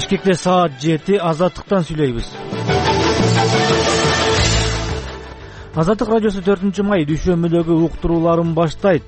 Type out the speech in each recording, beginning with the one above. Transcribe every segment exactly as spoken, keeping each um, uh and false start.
Бишкекте саат жети. Азаттыктан сүйлөйбүз. Азаттык радиосу төртүнчү май дүйшөмбүдөгү уктурууларын баштайт.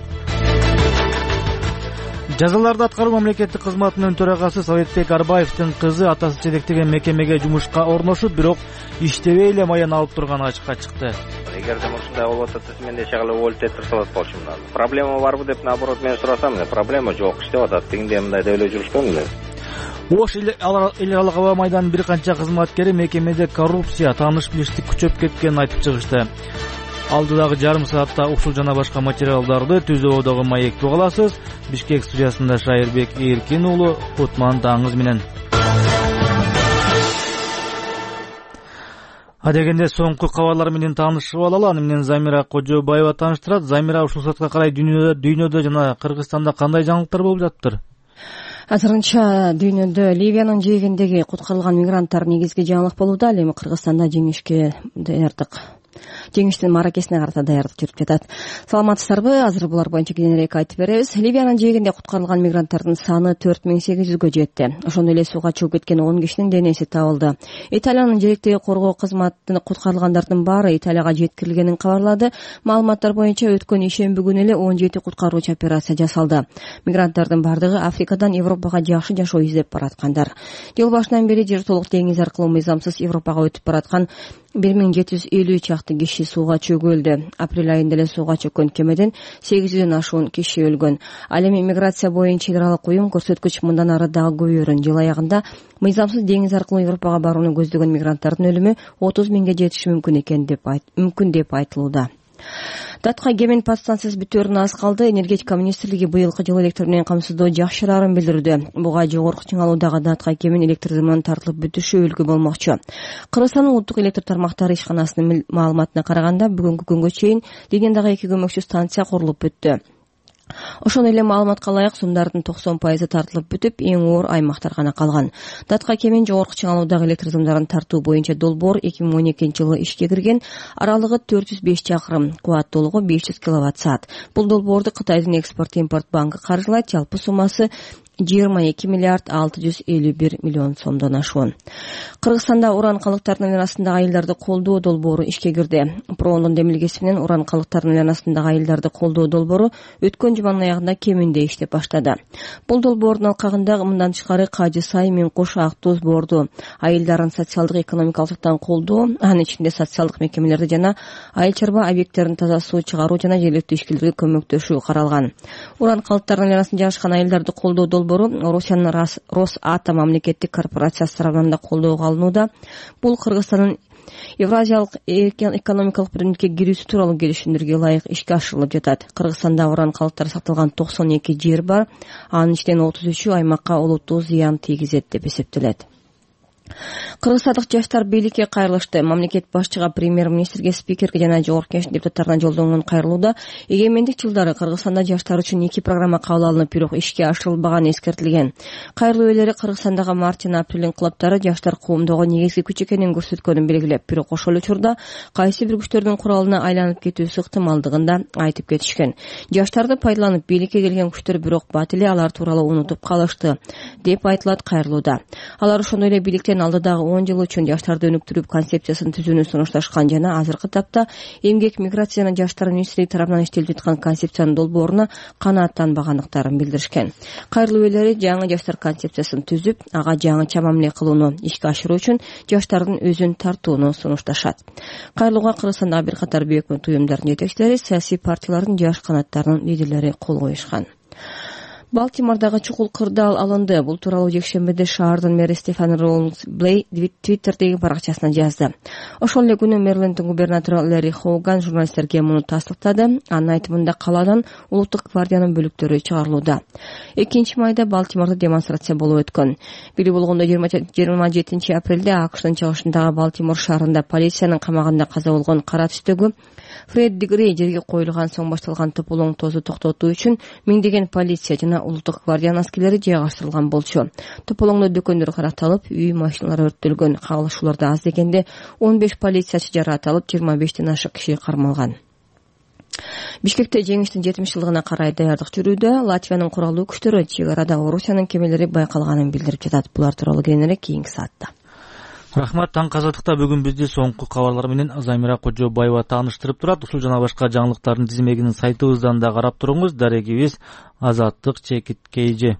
Жазаларды аткаруу мамлекеттик кызматынын төрагасы Советбек Арбаевдин кызы атасы жетектеген мекемеге жумушка орношуп, бирок иштебей эле маян алып турганы ачыкка чыкты. Эгерде ушундай болуп атат, мен эч кандай өлүп этирип салат болчумун. Проблема барбы деп наоборот мен сурасам, проблема жок, иштеп атат. Тигинде мындай деп эле жүрүшкөн эле. Ош эл аралык аба майданынын бир канча кызматкери мекемеде коррупция, тааныш билиштик күчөп кеткенин айтып чыгышты. Алдыдагы жарым саатта ушул жана башка материалдарды Түз Ободогу маекте уга аласыз. Бишкек студиясында Шайырбек Эркин уулу, Кутман Таңыз менен. Адегенде соңку кабарлар менен таанышып алалы. Аны менен Замира Кожобаева тааныштырат. Замира, ушул саатка карай дүйнөдө дүйнөдө жана Кыргызстанда кандай жаңылыктар болуп жатыптыр? Азырынча дүйнөдө Ливиянын жээгиндеги куткарылган мигранттар негизги жаңылык болууда. Ал эми Кыргызстанда жеңишке даярдык жеңиштин маракесине карата даярдык жүрүп жатат. Саламатсыздарбы? Азыр булар боюнча кененирээк айтып беребиз. Ливиянын жээгинде куткарылган мигранттардын саны төрт миң сегиз жүзгө жетти. Ошондой эле сууга чыгып кеткен он кишинин денеси табылды. Италиянын желектеги коргоо кызматынын куткарылгандардын баары Италияга жеткирилгенин кабарлады. Маалыматтар боюнча өткөн ишемби күнү эле он жети куткаруучу операция жасалды. Мигранттардын бардыгы Африкадан Европага жакшы жашоо издеп бараткандар. Жыл башынан бери жер толук деңиз аркылуу мыйзамсыз Европага өтүп бараткан бир миң жети жүз элүү чакты киши сууга чөгүлдү. Апрель айында эле сууга чөккөн кемеден сегиз жүздөн ашуун киши өлгөн. Ал эми миграция боюнча эл аралык уюм көрсөткүч мындан ары дагы көбөйөрүн. Жыл аягында мыйзамсыз деңиз аркылуу Европага барууну көздөгөн мигранттардын өлүмү отуз миңге жетиши мүмкүн экен деп мүмкүн деп айтылууда. Датка Кемин подстанциясы бүтөөрүнө аз калды. Энергетика министрлиги быйылкы жылы электр менен камсыздоо жакшырарын билдирүүдө. Буга жогорку чыңалуудагы Датка Кемин электр зымынын тартылып бүтүшү үлгү болмокчу. Кыргызстандын улуттук электр тармактары ишканасынын маалыматына караганда, бүгүнкү күнгө чейин Лигендагы эки көмөкчү станция курулуп бүттү. Ошондой эле маалыматка ылайык сумдардын токсон пайызы тартылып бүтүп, эң оор аймактар гана калган. Датка Кемин жогорку чыңалуудагы электр зымдарын тартуу боюнча долбоор эки миң он экинчи жылы ишке кирген. Аралыгы төрт жүз беш чакырым, кубаттуулугу беш жүз киловатт саат. Бул долбоорду Кытайдын экспорт-импорт банкы каржылайт. Жалпы суммасы жыйырма эки миллиард алты жүз элүү бир миллион сомдон ашуун. Кыргызстанда уран калдыктарынын айланасындагы айылдарды колдоо долбоору ишке кирди. Проонун демилгеси менен уран калдыктарынын айланасындагы айылдарды колдоо долбоору өткөн жуманын аягында Кеминде иштеп баштады. Бул долбоордун алкагында мындан тышкары Кажы Сай, Миңкуш, Ак Туз, Борду айылдарын социалдык экономикалык жактан колдоо, анын ичинде социалдык мекемелерди жана айыл чарба объекттерин таза суу чыгаруу жана жергиликтүү ишкерлерге көмөктөшүү каралган. Уран калдыктарынын айланасын жашкан айылдарды колдоо долбоору Русиянын Росатом мамлекеттик корпорациясы тарабынан да колдоого алынууда. Бул Кыргызстандын Евразиялык экономикалык бирдикке кирүүсү тууралуу келишимдерге ылайык ишке ашырылып жатат. Кыргызстанда уран калдыктары сакталган токсон эки жер бар. Анын ичинен отуз үчү аймакка олуттуу зыян тийгизет деп эсептелет. Кыргызстандык жаштар бийликке кайрылышты. Мамлекет башчыга, премьер-министрге, спикерге жана жогорку кеңеш депутаттарына жолдонгон кайрылууда эгемендик жылдары Кыргызстанда жаштар үчүн эки программа кабыл алынып, бирок ишке ашырылбаганы эскертилген. Кайрылуу ээлери Кыргызстандагы март жана апрель инкылаптары жаштар коомдогу негизги күч экенин көрсөткөнүн белгилеп, бирок ошол учурда кайсы бир күчтөрдүн куралына айланып кетүүсү ыктымалдыгын да айтып кетишкен. Жаштарды пайдаланып бийликке келген күчтөр бирок бат эле алар тууралуу унутуп калышты деп айтылат кайрылууда. Алар ошондой эле бийликтен алдыдагы он жыл үчүн жаштарды өнүктүрүп концепциясын түзүүнү сунушташкан жана азыркы тапта эмгек, миграция жана жаштар министрлиги тарабынан иштелип жаткан концепциянын долбооруна канааттанбагандыктарын билдиришкен. Кайрылуу ээлери жаңы жаштар концепциясын түзүп, ага жаңыча мамиле кылууну ишке ашыруу үчүн жаштардын өзүн тартууну сунушташат. Кайрылууга Кыргызстандагы бир катар бейөкмөт уюмдардын жетекчилери, саясий партиялардын жаш канаттарынын лидерлери кол коюшкан. Балтимордагы чукул кырдаал алынды. Бул тууралуу жекшембиде шаардын мэри Стефан Роулинс Блей Твиттердеги баракчасына жазды. Ошол эле күнү Мэрилендин губернатору Лэри Хоуган журналисттерге муну тастыктады. Анын айтымында калаадан улуттук гвардиянын бөлүктөрү чыгарылууда. экинчи майда Балтимордо демонстрация болуп өткөн. Били болгондо жыйырма жетинчи апрелде АКШтын чыгышындагы Балтимор шаарында полициянын камагында каза болгон кара түстөгү Фред Дигрей жерге коюлган соң башталган тополоң тозу токтотуу үчүн миңдеген полиция жана улуттук гвардия аскерлери жайгаштырылган болчу. Тополоңдо дүкөндөр каратталып, үй, машиналар өрттөлгөн. Кагылышууларда аз дегенде он беш полициячы жараат алып, жыйырма бештен ашык киши кармалган. Бишкекте жеңиштин жетимиш жылдыгына карай даярдык жүрүүдө. Латвиянын куралдуу күчтөрү чек арада Орусиянын кемелери байкалганын билдирип жатат. Булар тууралуу кийинирээк кийинки саатта. Рахмат. Таң казаттыкта бүгүн бизди соңку кабарлар менен Замира Кожобаева тааныштырып турат. Ушул жана башка жаңылыктардын тизмегин сайтыбыздан да карап туруңуз. Дарегибиз Азаттык Чекит Кейжи.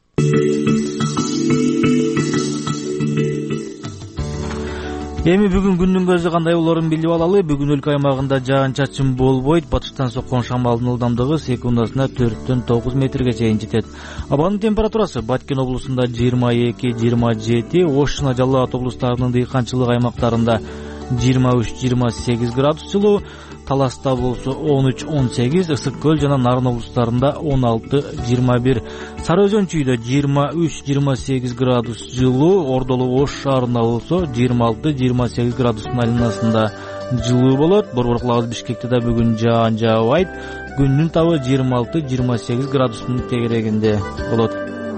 Эми бүгүн күндүн көзү кандай болорун билип алалы. Бүгүн өлкө аймагында жаан-чачын болбойт. Батыштан соккон шамалдын ылдамдыгы секундасына төрттөн тогуз метрге чейин жетет. Абанын температурасы Баткен облусунда жыйырма эки жыйырма жети, Ош жана Жалал Абад облустарынын дыйканчылык аймактарында жыйырма үч жыйырма сегиз градус жылуу, Таласта болсо он үч он сегиз, Ысык көл жана Нарын облустарында он алты жыйырма бир, Сары Өзөн чүйдө жыйырма үч жыйырма сегиз градус жылуу, Ордолу Ош шаарында болсо жыйырма алты жыйырма сегиз градустун айланасында жылуу болот. Борбор кылабыз Бишкекте да бүгүн жаан жаабайт. Күндүн табы жыйырма алты жыйырма сегиз градустун тегерегинде болот.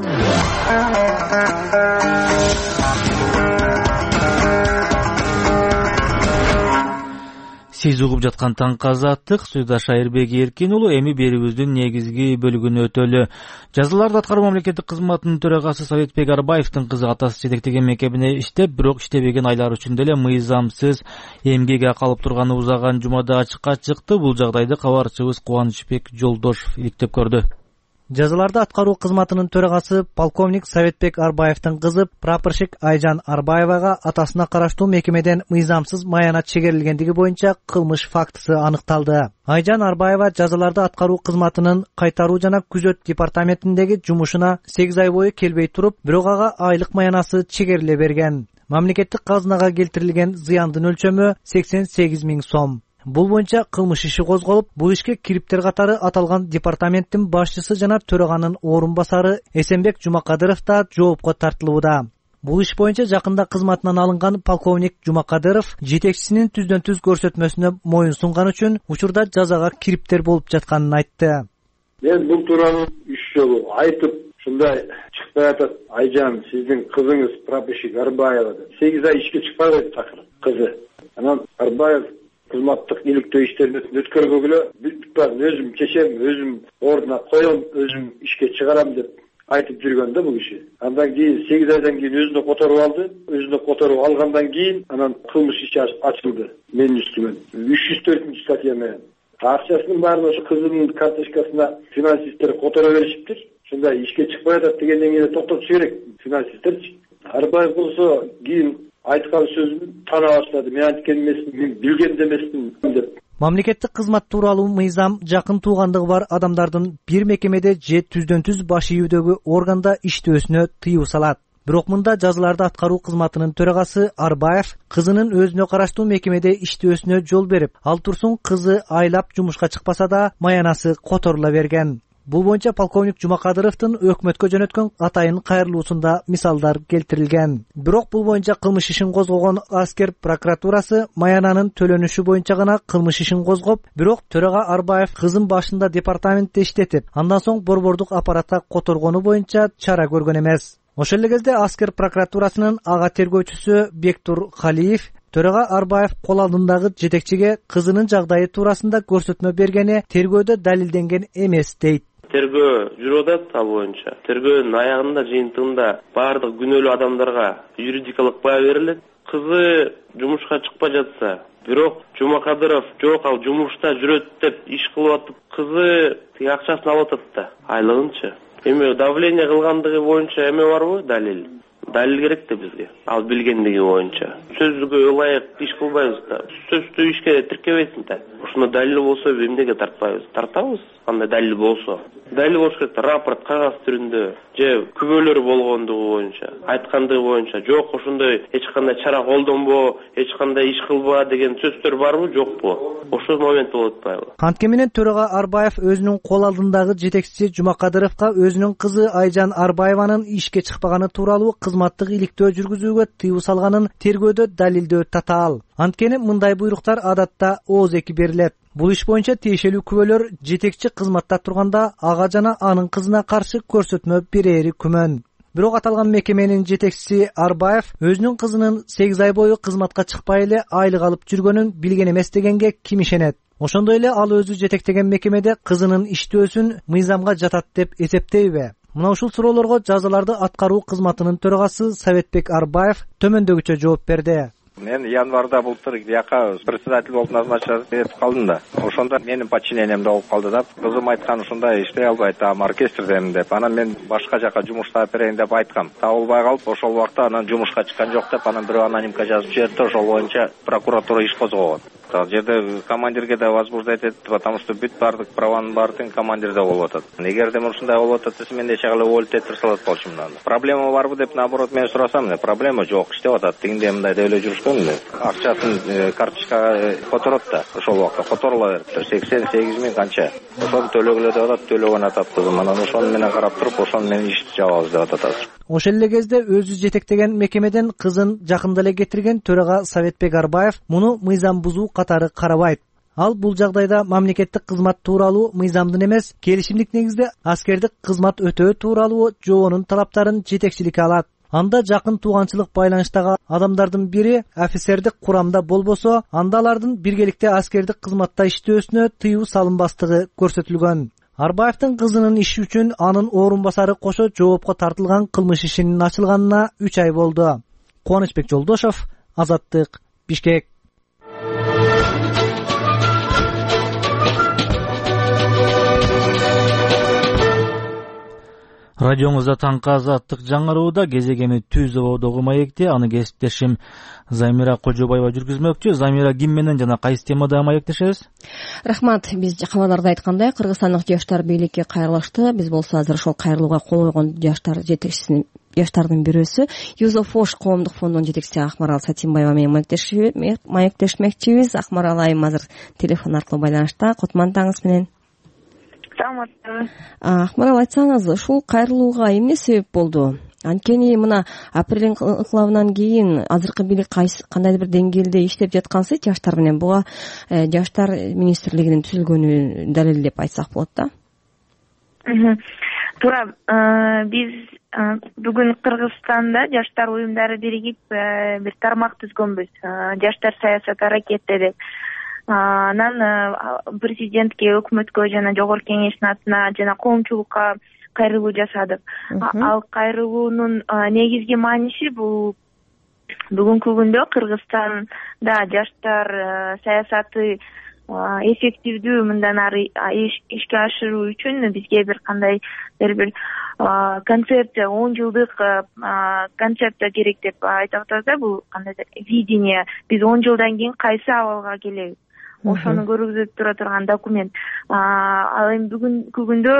Сиз угуп жаткан Таң казаттык, Суйдаш Айырбек Эркин уулу. Эми берүүбүздүн негизги бөлүгүнө өтөлү. Жазаларды аткаруу мамлекеттик кызматынын төрагасы Советбек Арбаевдин кызы атасы жетектеген мекемеде иштеп, бирок иштебеген айлар үчүндө эле мыйзамсыз эмгекке калып турганы узаган жумада ачыкка чыкты. Бул жагдайды кабарчыбыз Кубанычбек Жолдошов иликтеп көрдү. Жазаларды аткаруу кызматынын төрагасы полковник Советбек Арбаевдин кызы прапорщик Айжан Арбаевага атасына караштуу мекемеден мыйзамсыз маянат чегерилгендиги боюнча кылмыш фактысы аныкталды. Айжан Арбаева жазаларды аткаруу кызматынын кайтаруу жана күзөт департаментиндеги жумушуна сегиз ай бою келбей туруп, бирок ага айлык маянасы чегериле берген. Мамлекеттик казынага келтирилген зыяндын өлчөмү сексен сегиз миң сом. Бул боюнча кылмыш иши козголуп, бул ишке кириптер катары аталган департаменттин башчысы жана төраганын орун басары Эсенбек Жумакадыров да жоопко тартылууда. Бул иш боюнча жакында кызматынан алынган полковник Жумакадыров жетекчисинин түздөн түз көрсөтмөсүнө моюн сунган үчүн учурда жазага кириптер болуп жатканын айтты. Мен бул тууралуу үч жолу айтып, ушундай чыкпай атат. Айжан, сиздин кызыңыз прапорщик Арбаева сегиз ай ишке чыкпай койду такыр кызы. Анан Арбаев кызматтык иликтөө иштерин өткөргөгө бүт өзүм чечем, өзүм ордуна коем, өзүм ишке чыгарам деп айтып жүргөн да бул киши. Андан кийин сегиз айдан кийин өзүнө которуп алды. Өзүнө которуп алгандан кийин анан кылмыш иши ачылды менин үстүмө. үч жүз төртүнчү статья менен. Акчасынын баарын ошо кызынын карточкасына финансисттер которо беришиптир. Ушундай ишке чыкпай атат дегенден кийин токтотуш керек финансисттерчи. Арбаев болсо кийин айткан сөзүн тана баштады. Мен айткан эмесмин, мен билген да эмесмин деп. Мамлекеттик кызмат тууралуу мыйзам жакын туугандыгы бар адамдардын бир мекемеде же түздөн түз баш ийүүдөгү органда иштөөсүнө тыюу салат. Бирок мында жазаларды аткаруу кызматынын төрагасы Арбаев кызынын өзүнө караштуу мекемеде иштөөсүнө жол берип, ал турсун кызы айлап жумушка чыкпаса да маянасы которула берген. Бул боюнча полковник Жумакадыровдун өкмөткө жөнөткөн атайын кайрылуусунда мисалдар келтирилген. Бирок бул боюнча кылмыш ишин козгогон аскер прокуратурасы маянанын төлөнүшү боюнча гана кылмыш ишин козгоп, бирок төрага Арбаев кызын башында департаментте иштетип, андан соң борбордук аппаратка которгону боюнча чара көргөн эмес. Ошол эле кезде аскер прокуратурасынын ага тергөөчүсү Бектур Халиев төрага Арбаев кол алдындагы жетекчиге кызынын жагдайы туурасында көрсөтмө бергени тергөөдө далилденген эмес дейт. Тергөө жүрүп атат ал боюнча. Тергөөнүн аягында жыйынтыгында баардык күнөөлүү адамдарга юридикалык баа берилет. Кызы жумушка чыкпай жатса, бирок Жумакадыров жок, ал жумушта жүрөт деп иш кылып атып, кызы тиги акчасын алып атат да, айлыгынчы. Эми давление кылгандыгы боюнча эме барбы, далил? Далил керек да бизге. Ал билгендиги боюнча. Сөзгө ылайык иш кылбайбыз да. Сөздү ишке тиркебейсиң да. Ушуна далил болсо эмнеге тартпайбыз? Тартабыз. Кандай далил болсо. Далил болуш керек. Рапорт кагаз түрүндө же күбөлөр болгондугу боюнча, айткандыгы боюнча, жок ошондой эч кандай чара колдонбо, эч кандай иш кылба деген сөздөр барбы, жокпу? Ошол момент болуп атпайбы? Анткени менен төрага Арбаев өзүнүн кол алдындагы жетекчиси Жумакадыровго өзүнүн кызы Айжан Арбаеванын ишке чыкпаганы тууралуу кызматтык иликтөө жүргүзүүгө тыюу салганын тергөөдө далилдөө татаал. Анткени мындай буйруктар адатта ооз эки берилет. Бул иш боюнча тиешелүү күбөлөр жетекчи кызматта турганда ага жана анын кызына каршы көрсөтмө берери күмөн. Бирок аталган мекеменин жетекчиси Арбаев өзүнүн кызынын сегиз ай бою кызматка чыкпай эле айлык алып жүргөнүн билген эмес дегенге ким ишенет? Ошондой эле ал өзү жетектеген мекемеде кызынын иштөөсүн мыйзамга жатат деп эсептейби? Мына ушул суроолорго жазаларды аткаруу кызматынын төрагасы Советбек Арбаев төмөндөгүчө жооп берди. Мен январда былтыр бияка председатель болуп назначать этип калдым да. Ошондо менин подчинениемде болуп калды да. Кызым айткан ушундай иштей албайт, а оркестрдемин деп. Анан мен башка жака жумуштап берейин деп айткам. Табылбай калып, ошол убакта анан жумушка чыккан жок деп, анан бирөө анонимка жазып жиберди, ошол боюнча прокуратура иш козгогон. Ал жерде командирге да возбуждать этти, потому что бүт баардык праванын баары тең командирде болуп атат. Эгерде ушундай болуп атат десе, мен эч кандай уволить этип салат болчумун анда. Проблема барбы деп, наоборот, мен сурасам, проблема жок, иштеп атат. Тигинде мындай деп эле жүрүшкөн эле. Акчасын карточкага которот да, ошол убакта которула бериптир. сексен сегиз миң канча. Ошону төлөгүлө деп атат, төлөгөн атат кызым. Анан ошону менен карап туруп, ошону менен ишти жабабыз деп атат азыр. Ошол эле кезде өзү жетектеген мекемеден кызын жакында эле кетирген төрага Советбек Арбаев муну мыйзам бузуу катары карабайт. Ал бул жагдайда мамлекеттик кызмат тууралуу мыйзамдын эмес, келишимдик негизде аскердик кызмат өтөө тууралуу жоонун талаптарын жетекчиликке алат. Анда жакын тууганчылык байланыштагы адамдардын бири офицердик курамда болбосо, анда алардын биргеликте аскердик кызматта иштөөсүнө тыюу салынбастыгы көрсөтүлгөн. Арбаевдин кызынын иши үчүн анын орун басары кошо жоопко тартылган кылмыш ишинин ачылганына үч ай болду. Кубанычбек Жолдошов, Азаттык, Бишкек. Радионузда таңкы Азаттык жаңырууда кезегеми Түз ободогу маекти аны кесиптешим Замира Кожобаева жүргүзмөкчү. Замира, ким менен жана кайсы темада маектешебиз? Рахмат. Биз кабарларда айткандай, Кыргызстандык жаштар бийликке кайрылышты. Биз болсо азыр ошол кайрылууга кол койгон жаштар жетекчисинин жаштардын бирөөсү Юзофош коомдук фондунун жетекчиси Акмарал Сатимбаева менен маектешмекчибиз. Акмарал айым азыр телефон аркылуу байланышта. Кутман-таңыңыз менен. Саламатсызбы? Акмарал, айтсаңыз, ушул кайрылууга эмне себеп болду? Анткени мына апрель инкылабынан кийин азыркы бийлик кандайдыр бир деңгээлде иштеп жаткансыз жаштар менен. Буга жаштар министрлигинин түзүлгөнү далил деп айтсак болот да. Туура. Биз бүгүн Кыргызстанда жаштар уюмдары биригип бир тармак түзгөнбүз. Жаштар саясат аракети деп. Анан президентке, өкмөткө жана жогорку кеңештин атына жана коомчулукка кайрылуу жасадык. Ал кайрылуунун негизги мааниси бул бүгүнкү күндө Кыргызстанда жаштар саясаты эффективдүү мындан ары ишке ашыруу үчүн бизге бир кандайдыр бир концепция, он жылдык концепция керек деп айтып атат да. Бул кандайдыр видение. Биз он жылдан кийин кайсы абалга келебиз? Ошону көргөзүп тура турган документ. Ал эми бүгүнкү күндө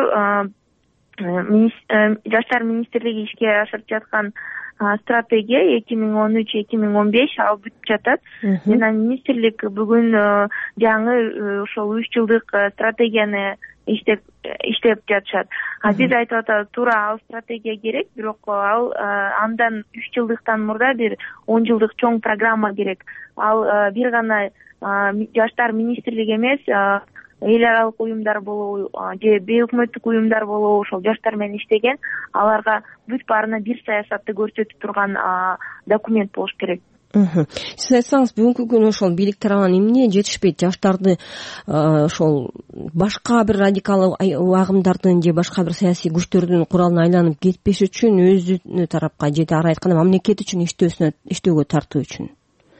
жаштар министрлиги ишке ашырып жаткан стратегия эки миң он үч эки миң он беш ал бүтүп жатат. Жана министрлик бүгүн жаңы ошол үч жылдык стратегияны иштеп иштеп жатышат. А биз айтып атабыз, туура ал стратегия керек, бирок ал андан үч жылдыктан мурда бир он жылдык чоң программа керек. Ал бир гана жаштар министрлиги эмес, эл аралык уюмдар болобу же бейөкмөттүк уюмдар болобу ошол жаштар менен иштеген, аларга бүт баарына бир саясатты көрсөтүп турган документ болуш керек. Сиз айтсаңыз, бүгүнкү күнү ошол бийлик тарабынан эмне жетишпейт? Жаштарды ошол башка бир радикал агымдардын же башка бир саясий күчтөрдүн куралына айланып кетпеш үчүн, өзүнүн тарапка же ары айтканда мамлекет үчүн иштөөсүнө иштөөгө тартуу үчүн.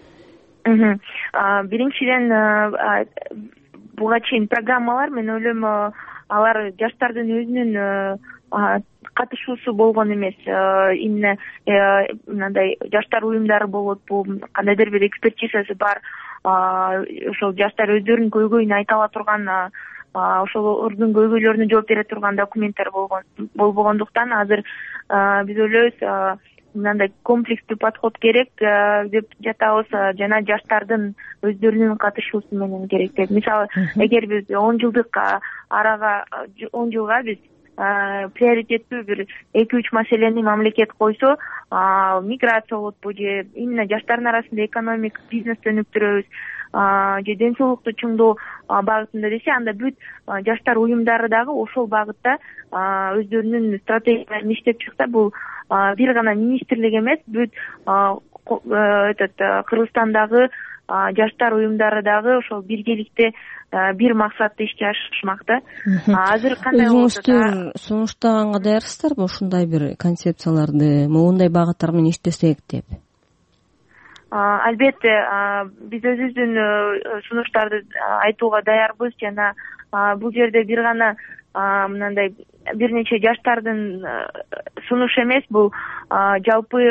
Биринчиден, буга чейин программалар, мен ойлойм, алар жаштардын өзүнүн катышуусу болгон эмес. Именно мындай жаштар уюмдары болот, бул кандайдыр бир экспертизасы бар, ошол жаштар өздөрүнүн көйгөйүн айта ала турган, ошолордун көйгөйлөрүнө жооп бере турган документтер болбогондуктан азыр биз ойлойбуз, мындай комплекстүү подход керек деп жатабыз, жана жаштардын өздөрүнүн катышуусу менен керек деп. Мисалы, эгер биз он жылдык арага, он жылга биз приоритеттүү бир эки үч маселени мамлекет койсо, миграция болотпу же именно жаштардын арасында экономик бизнести өнүктүрөбүз же ден соолукту чыңдоо багытында десе, анда бүт жаштар уюмдары дагы ошол багытта өздөрүнүн стратегияларын иштеп чыкса, бул бир гана министрлик эмес, бүт этот Кыргызстандагы жаштар уюмдары дагы ошол биргеликте бир максатты ишке ашырмак да. Азыр кандай болот? Өзүңүздөр сунуштаганга даярсыздарбы ушундай бир концепцияларды, моундай багыттар менен иштесек деп? Албетте, биз өзүбүздүн сунуштарды айтууга даярбыз жана бул жерде бир гана мындай бир нече жаштардын сунушу эмес, бул жалпы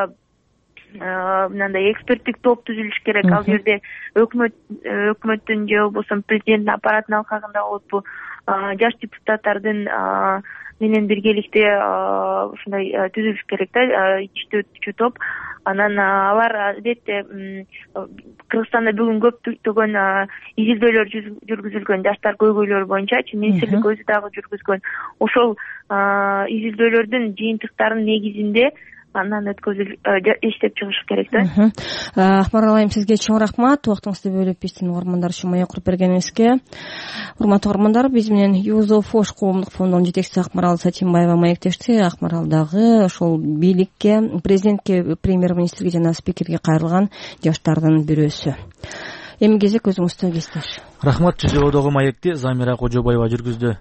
мындай эксперттик топ түзүлүш керек. Ал жерде өкмөт өкмөттүн же болбосо президенттин аппаратынын алкагында болупу жаш депутаттардын менен биргеликте ушундай түзүлүш керек да, иштөөчү топ. Анан алар албетте Кыргызстанда бүгүн көптөгөн изилдөөлөр жүргүзүлгөн жаштар көйгөйлөрү боюнча министрлик өзү дагы жүргүзгөн ошол изилдөөлөрдүн жыйынтыктарынын негизинде андан өткөзүп иштеп чыгыш керек да. Акмарал айым, сизге чоң рахмат. Убактыңызды бөлүп биздин угармандар үчүн маек куруп бергениңизге. Урматтуу угармандар, биз менен Юзофош коомдук фондунун жетекчиси Акмарал Сатимбаева маектешти. Акмарал дагы ошол бийликке, президентке, премьер-министрге жана спикерге кайрылган жаштардын бирөөсү. Эми кезек өзүңүздө, кесиптеш. Рахмат. Чыжоодогу маекти Замира Кожобаева жүргүздү.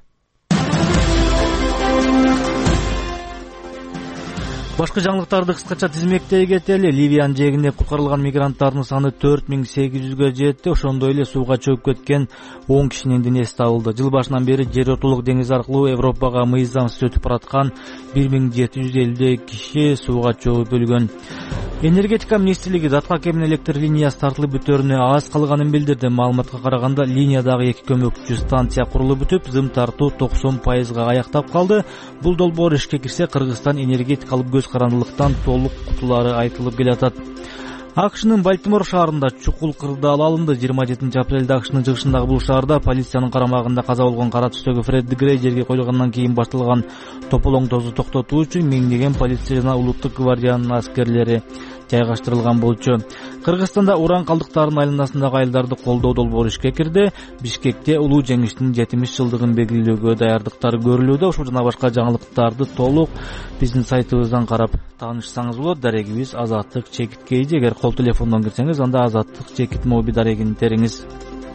Башка жаңылыктарды кыскача тизмектей кетели. Ливиянын жээгинде куткарылган мигранттардын саны төрт миң сегиз жүзгө жетти. Ошондой эле сууга чөгүп кеткен он кишинин денеси табылды. Жыл башынан бери жер ортолук деңиз аркылуу Европага мыйзамсыз өтүп бараткан бир миң жети жүз элүү киши сууга чөгүп өлгөн. Энергетика министрлиги Датка кемин электр линиясы тартылып бүтөрүнө аз калганын билдирди. Маалыматка караганда, линиядагы эки көмөкчү станция курулуп бүтүп, зым тартуу токсон пайызга аяктап калды. Бул долбоор ишке кирсе, Кыргызстан энергетикалык көз карандылыктан толук кутулары айтылып келатат. АКШнын Бальтимор шаарында чукул кырдаал алынды. жыйырма жетинчи апрелде АКШнын чыгышындагы бул шаарда полициянын карамагында каза болгон кара түстөгү Фредди Грей жерге коюлгандан кийин башталган тополоңдоозду токтотуу үчүн миңдеген полиция жана улуттук гвардиянын аскерлери жайгаштырылган болчу. Кыргызстанда уран калдыктарынын айланасындагы айылдарды колдоо долбоору ишке кирди. Бишкекте улуу жеңиштин жетимиш жылдыгын белгилөөгө даярдыктар көрүлүүдө. Ушул жана башка жаңылыктарды толук биздин сайтыбыздан карап таанышсаңыз болот. Дарегибиз Азаттык чекит кейжи. Эгер кол телефондон кирсеңиз, анда Азаттык чекит моби дарегин териңиз.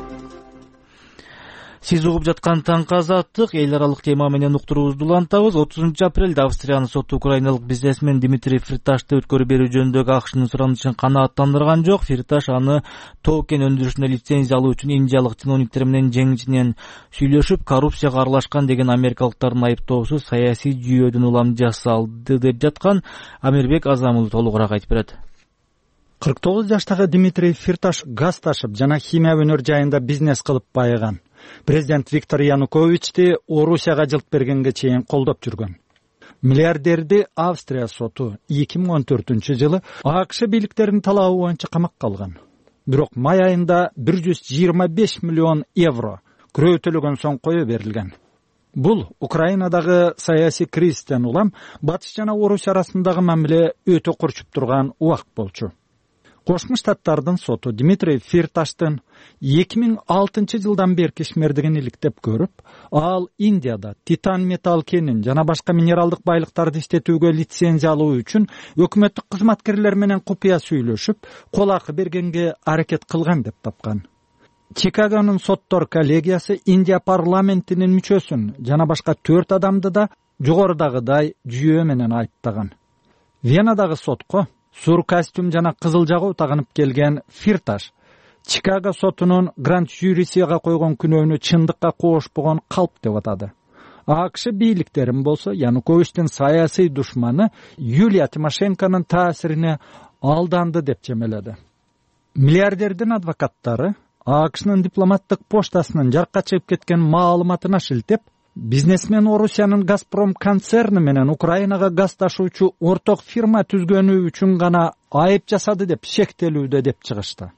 Сиз угуп жаткан таңкы Азаттык эл аралык тема менен уктуруубузду улантабыз. отузунчу апрелде Австриянын соту украиналык бизнесмен Дмитрий Фирташты өткөрүп берүү жөнүндөгү АКШнын суранышын канааттандырган жок. Фирташ аны тоо кен өндүрүшүнө лицензия алуу үчүн индиялык чиновниктер менен жеңичинен сүйлөшүп, коррупцияга аралашкан деген америкалыктардын айыптоосу саясий жүйөөдөн улам жасалды деп жаткан. Амирбек Азамулов толугураак айтып берет. кырк тогуз жаштагы Дмитрий Фирташ газ ташып жана химия өнөр жайында бизнес кылып байыган. Президент Виктор Януковичти Орусияга жылт бергенге чейин колдоп жүргөн. Миллиардерди Австрия соту эки миң он төртүнчү жылы АКШ бийликтеринин талабы боюнча камакка алган. Бирок май айында бир жүз жыйырма беш миллион евро күрөө төлөгөн соң кое берилген. Бул Украинадагы саясий кризистен улам Батыш жана Орусия арасындагы мамиле өтө курчуп турган убак болчу. Кошмо Штаттардын соту Дмитрий Фирташтын эки миң алтынчы жылдан берки ишмердигин иликтеп көрүп, ал Индияда титан металл кенин жана башка минералдык байлыктарды иштетүүгө лицензия алуу үчүн өкмөттүк кызматкерлер менен купуя сүйлөшүп, кол акы бергенге аракет кылган деп тапкан. Чикагонун соттор коллегиясы Индия парламентинин мүчөсүн жана башка төрт адамды да жогорудагыдай жүйөө менен айыптаган. Венадагы сотко сур костюм жана кызыл жагуу тагынып келген Фирташ Чикаго сотунун гранд жюрисияга койгон күнөөнү чындыкка коошпогон калп деп атады. АКШ бийликтерин болсо Януковичтин саясий душманы Юлия Тимошенконун таасирине алданды деп жемеледи. Миллиардердин адвокаттары АКШнын дипломаттык поштасынын жаркка чыгып кеткен маалыматына шилтеп, бизнесмен Орусиянын Газпром концерни менен Украинага газ ташуучу орток фирма түзгөнү үчүн гана айып жасады деп шектелүүдө деп чыгышты.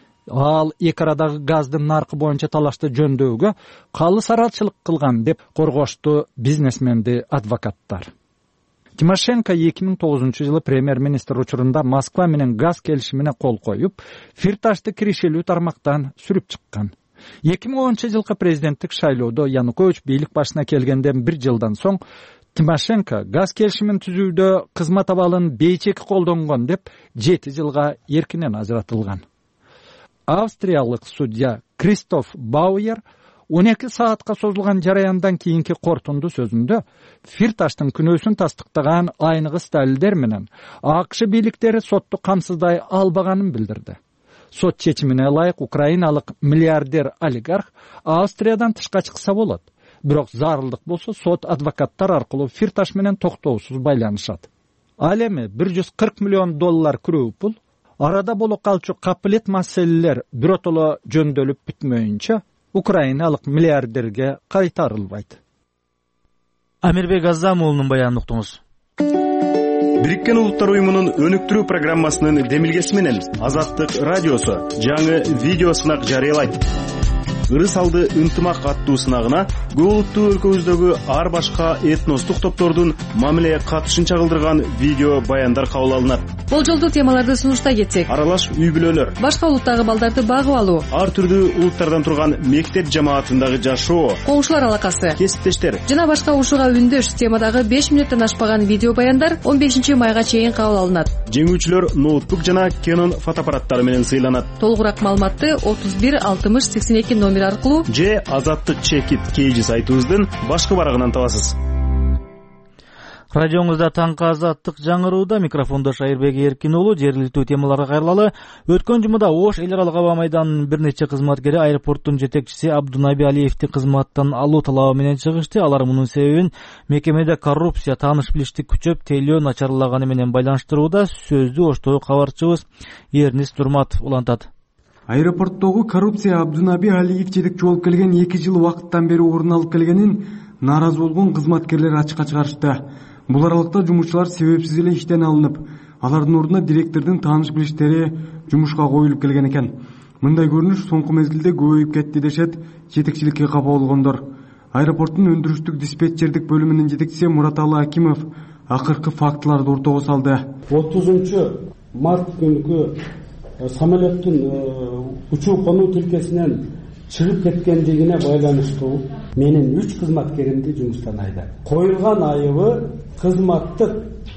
Ал эки арадагы газдын наркы боюнча талашты жөндөөгө калыс аралчылык кылган деп коргошту бизнесменди адвокаттар. Тимошенко эки миң тогузунчу жылы премьер-министр учурунда Москва менен газ келишимине кол коюп, Фирташты киришелүү тармактан сүрүп чыккан. эки миң онунчу жылкы президенттик шайлоодо Янукович бийлик башына келгенден бир жылдан соң Тимошенко газ келишимин түзүүдө кызмат абалын бейчеки колдонгон деп жети жылга эркинен ажыратылган. Австриялык судья Кристоф Бауер он эки саатка созулган жараяндан кийинки корутунду сөзүндө Фирташтын күнөөсүн тастыктаган айныгыс далилдер менен АКШ бийликтери сотту камсыздай албаганын билдирди. Сот чечимине ылайык украиналык миллиардер олигарх Австриядан тышка чыкса болот. Бирок зарылдык болсо сот адвокаттар аркылуу Фирташ менен токтоосуз байланышат. Ал эми бир жүз кырк миллион доллар күрөө пул арада боло калчу капылет маселелер биротоло жөндөлүп бүтмөйүнчө украиналык миллиардерге кайтарылбайт. Амирбек Азам уулунун баянын уктуңуз. Бириккен Улуттар уюмунун өнүктүрүү программасынын демилгеси менен Азаттык радиосу жаңы видео сынак жарыялайт. Ырыс алды ынтымак аттуу сынагына көп улуттуу өлкөбүздөгү ар башка этностук топтордун мамиле катышын чагылдырган видео баяндар кабыл алынат. Болжолдуу темаларды сунуштай кетсек: аралаш үй бүлөлөр, башка улуттагы балдарды багып алуу, ар түрдүү улуттардан турган мектеп жамаатындагы жашоо, коңшулар алакасы, кесиптештер жана башка ушуга үндөш темадагы беш мүнөттөн ашпаган видео баяндар он бешинчи майга чейин кабыл алынат. Жеңүүчүлөр ноутбук жана Canon фотоаппараттары менен сыйланат. Толугураак маалыматты отуз бир алтымыш сексен эки номер аркылуу же Азаттык чекит кейжи сайтыбыздын башкы барагынан табасыз. Радионузда таңкы Азаттык жаңырууда, микрофондо Шайырбек Эркин уулу. Жергиликтүү темаларга кайрылалы. Өткөн жумада Ош эл аралык аба майданынын бир нече кызматкери аэропорттун жетекчиси Абдунаби Алиевди кызматтан алуу талабы менен чыгышты. Алар мунун себебин мекемеде коррупция, тааныш билиштик күчөп, тейлөө начарлаганы менен байланыштырууда. Сөздү Оштогу кабарчыбыз Эрнис Турматов улантат. Аэропорттогу коррупция Абдунаби Алиев жетекчи болуп келген эки жыл убакыттан бери орун алып келгенин нааразы болгон кызматкерлер ачыкка чыгарышты. Бул аралыкта жумушчулар себепсиз эле иштен алынып, алардын ордуна директордун тааныш билиштери жумушка коюлуп келген экен. Мындай көрүнүш соңку мезгилде көбөйүп кетти дешет жетекчиликке капа болгондор. Аэропорттун өндүрүштүк диспетчердик бөлүмүнүн жетекчиси Мураталы Акимов акыркы фактыларды ортого салды. отузунчу март күнкү самолеттун учуу конуу тилкесинен чыгып кеткендигине байланыштуу менин үч кызматкеримди жумуштан айдады. Коюлган айыбы кызматтык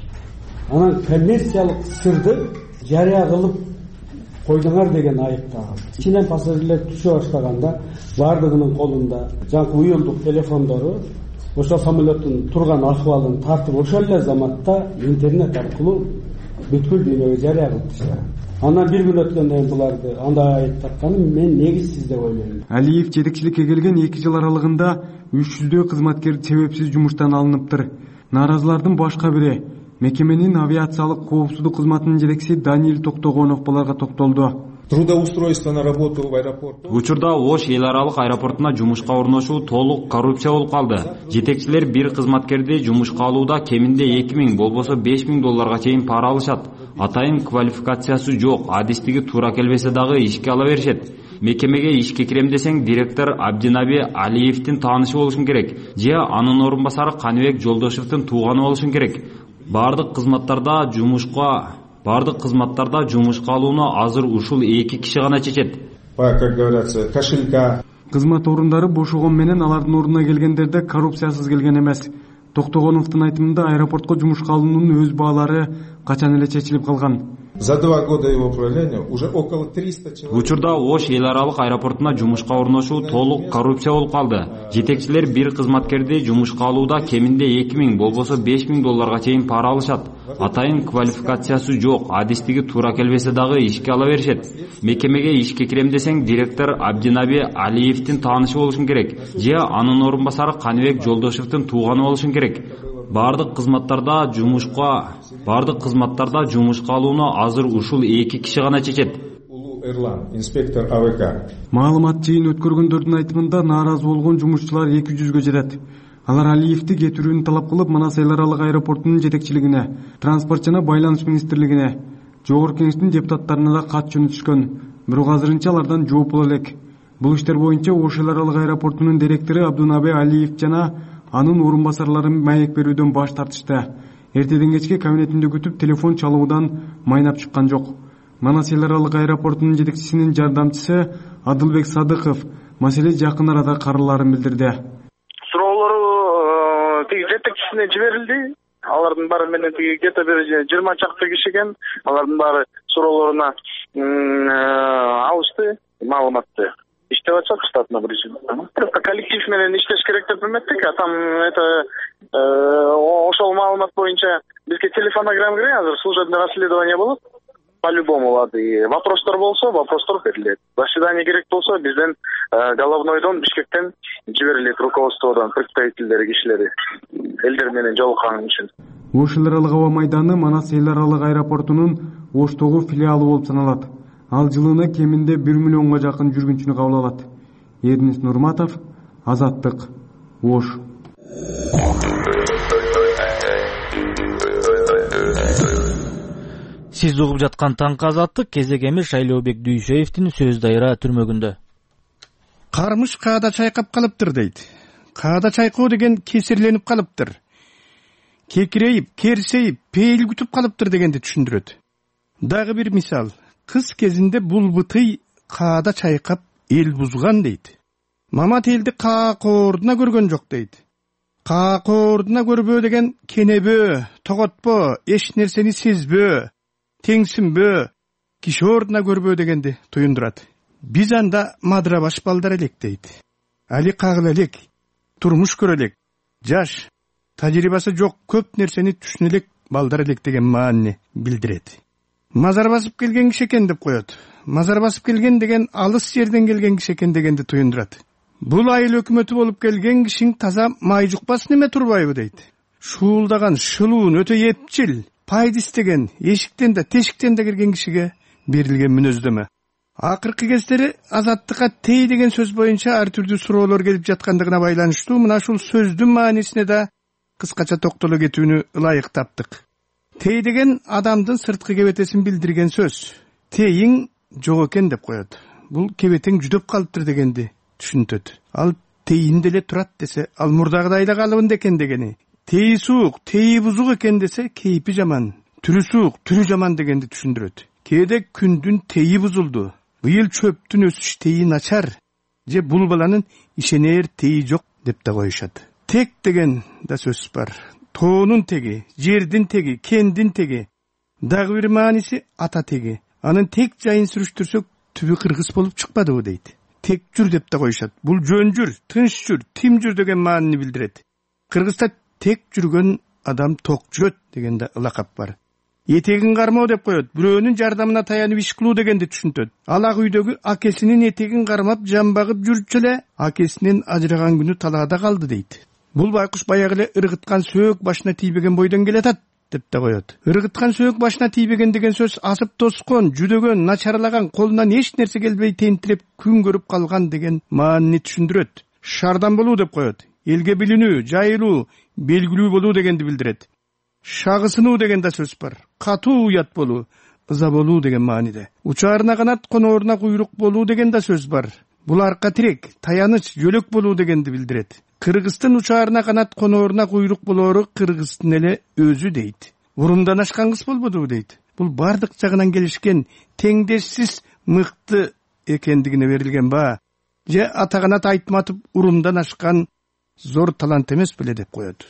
анан коммерциялык сырды жарыя кылып койдуңар деген айып тагылды. Ичинен пассажирлер түшө баштаганда бардыгынын колунда жаңы уюлдук телефондору ошол самолеттин турган акыбалын тартып ошол эле заматта интернет аркылуу бүткүл дүйнөгө жарыя кылып таштаган. Андан бир күн өткөндөн кийин буларды андай айып такканын мен негизсиз деп ойлойм. Алиев жетекчиликке келген эки жыл аралыгында үч жүздөй кызматкер себепсиз жумуштан алыныптыр. Нааразылардын башка бири мекеменин авиациялык коопсуздук кызматынын жетекчиси Даниил Токтогонов буларга токтолду. Трудоустройство на работу в аэропорту. Учурда Ош эл аралык аэропортуна жумушка орношуу толук коррупция болуп калды. Жетекчилер бир кызматкерди жумушка алууда кеминде эки миң, болбосо беш миң долларга чейин пара алышат. Атайын квалификациясы жок, адистиги туура келбесе дагы ишке ала беришет. Мекемеге ишке кирем десең, директор Абдунаби Алиевдин таанышы болушун керек, же анын орун басары Каныбек Жолдошевдин тууганы болушун керек. Бардык кызматтарда жумушка Бардык кызматтарда жумушка алууну азыр ушул эки киши гана чечет. Как говорится, кошелька. Кызмат орундары бошогон менен алардын ордуна келгендерде коррупциясыз келген эмес. Токтогоновдун айтымында аэропортко жумушка алуунун өз баалары качан эле чечилип калган. За два года его управления уже около триста человек. Учурда Ош эл аралык аэропортуна жумушка орношуу толук коррупция болуп калды. Жетекчилер бир кызматкерди жумушка алууда кеминде эки миң, болбосо беш миң долларга чейин пара алышат. Атайын квалификациясы жок, адистиги туура келбесе дагы ишке ала беришет. Мекемеге ишке кирем десең, директор Абдунаби Алиевдин таанышы болушун керек, же анын орун басары Каныбек Жолдошевдин тууганы болушун керек. Бардык кызматтарда жумушка Бардык кызматтарда жумушка алууну азыр ушул эки киши гана чечет. Эрлан, инспектор А В К. Маалымат жыйын өткөргөндөрдүн айтымында нааразы болгон жумушчулар эки жүзгө жетет. Алар Алиевди кетирүүнү талап кылып, Манас эл аралык аэропортунун жетекчилигине, транспорт жана байланыш министрлигине, жогорку кеңештин депутаттарына да кат жөнөтүшкөн. Бирок азырынча алардан жооп боло элек. Бул иштер боюнча Ош эл аралык аэропортунун директору Абдунаби Алиев жана анын орун басарлары маек берүүдөн баш тартышты. Эртеден кечке кабинетинде күтүп телефон чалуудан майнап чыккан жок. Манас эл аралык аэропортунун жетекчисинин жардамчысы Адылбек Садыков маселе жакын арада караларын билдирди. Суроолору тиги жетекчисине жиберилди. Алардын баары менен тиги где-то бир жыйырма чакты киши экен. Алардын баары суроолоруна алышты маалыматты. иштеп атышат штатный режим. Просто коллектив менен иштеш керек деп эметtik. А там это ошол маалымат боюнча бизге телефонограмма кирген, азыр служебный расследование болот. По-любому вопростор болсо, вопростор берилет. Заседание керек болсо бизден головнойдон, Бишкектен жиберилет, руководстводон представителдери, кишилери элдер менен жолуккан үчүн. Ош эл аралык аба майданы Манас эл аралык аэропортунун Оштогу филиалы болуп саналат. Ал жылына кеминде бир миллионго жакын жүргүнчүнү кабыл алат. Эрнис Нурматов, Азаттык, Ош. Сиз угуп жаткан Таңкы Азаттык, кезек эмес Шайлообек Дүйшеевдин Сөз Дайра түрмөгүндө. Кармыш каада чайкап калыптыр дейт. Каада чайкоо деген кесирленип калыптыр. Кекирейип, керсейип, пейил күтүп калыптыр дегенди түшүндүрөт. Дагы бир мисал. Кыз кезинде бул бытый каада чайкап эл бузган дейт. Мамат элди каакоордуна көргөн жок дейт. Каакоордуна көрбөө деген кенебөө, тоготпо, эч нерсени сезбөө, теңсинбөө, киши ордуна көрбөө дегенди туюндурат. Биз анда мадыра баш балдар элек дейт. Али кагыла элек, турмуш көрө элек, жаш, тажрыйбасы жок көп нерсени түшүнө элек балдар элек деген маани билдирет. Мазар басып келген киши экен деп коет. Мазар басып келген деген алыс жерден келген киши экен дегенди туюндурат. Бул айыл өкмөтү болуп келген кишиң таза май жукпас неме турбайбы дейт. Шуулдаган, шылуун, өтө эпчил, пайда истеген, эшиктен да, тешиктен да кирген кишиге берилген мүнөздөмө. Акыркы кездери Азаттыкка тей деген сөз боюнча ар түрдүү суроолор келип жаткандыгына байланыштуу мына ушул сөздүн маанисине да кыскача токтоло кетүүнү ылайык таптык. Тей деген адамдын сырткы кебетесин билдирген сөз. Тейиң жок экен деп коет. Бул кебетең жүдөп калыптыр дегенди түшүнтөт. Ал тейинде эле турат десе, ал мурдагыдай да калыбында экен дегени. Тейи суук, тейи бузук экен десе, кейпи жаман, түрү суук, түрү жаман дегенди түшүндүрөт. Кээде күндүн тейи бузулду, быйыл чөптүн өсүш тейи начар, же бул баланын ишенер тейи жок деп да коюшат. Тек деген да сөз бар. Тоонун теги, жердин теги, кендин теги. Дагы бир мааниси ата теги. Анын тек жайын сүрүштүрсөк түбү кыргыз болуп чыкпадыбы дейт. Тек жүр деп да коюшат. Бул жөн жүр, тынч жүр, тим жүр деген маанини билдирет. Кыргызда тек жүргөн адам ток жүрөт деген да ылакап бар. Этегин кармоо деп коет. Бирөөнүн жардамына таянып иш кылуу дегенди түшүнтөт. Ал ак үйдөгү акесинин этегин кармап жамбагып жүрчү эле акесинен ажыраган күнү талаада калды дейт. Бул байкуш баягы эле ыргыткан сөөк башына тийбеген бойдон келатат деп да коет. Ыргыткан сөөк башына тийбеген деген сөз асып тоскон, жүдөгөн, начарлаган, колунан эч нерсе келбей тентиреп күн көрүп калган деген маанини түшүндүрөт. Шардан болуу деп коет. Элге билинүү, жайылуу, белгилүү болуу дегенди билдирет. Шагысынуу деген да сөз бар. Катуу уят болуу, ыза болуу деген мааниде. Учаарына канат, конооруна куйрук болуу деген да сөз бар. Бул арка тирек, таяныч, жөлөк болуу дегенди билдирет. Кыргыздын учаарына канат, конооруна куйрук болоору кыргыздын эле өзү дейт. Урумдан ашкан кыз болбодубу дейт. Бул бардык жагынан келишкен, теңдешсиз мыкты экендигине берилген баа. Же ата канат айтматып урумдан ашкан зор талант эмес беле деп коет.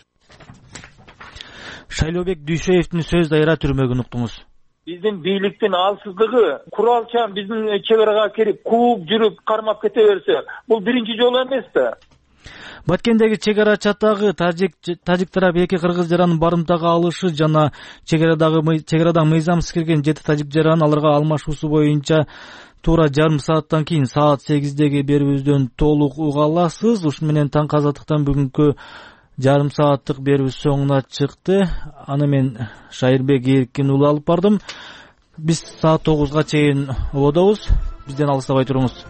Шайлообек Дүйшеевдин Сөз Дайра түрмөгүн уктуңуз. Биздин бийликтин алсыздыгы, куралчан биздин чек арага кирип, кууп жүрүп, кармап кете берсе, бул биринчи жолу эмес да. Баткендеги чек ара чатагы тажик тажик тарап эки кыргыз жаранын барымтага алышы жана чек арадагы чек арадан мыйзамсыз кирген жети тажик жаран аларга алмашуусу боюнча туура жарым сааттан кийин саат сегиздеги берүүбүздөн толук уга аласыз. Ушун менен Таңкы Азаттыктан бүгүнкү жарым сааттык берүүбүз соңуна чыкты. Аны мен Шайырбек Эркин уулу алып бардым. Биз саат тогузга чейин ободобуз. Бизден алыстабай туруңуз.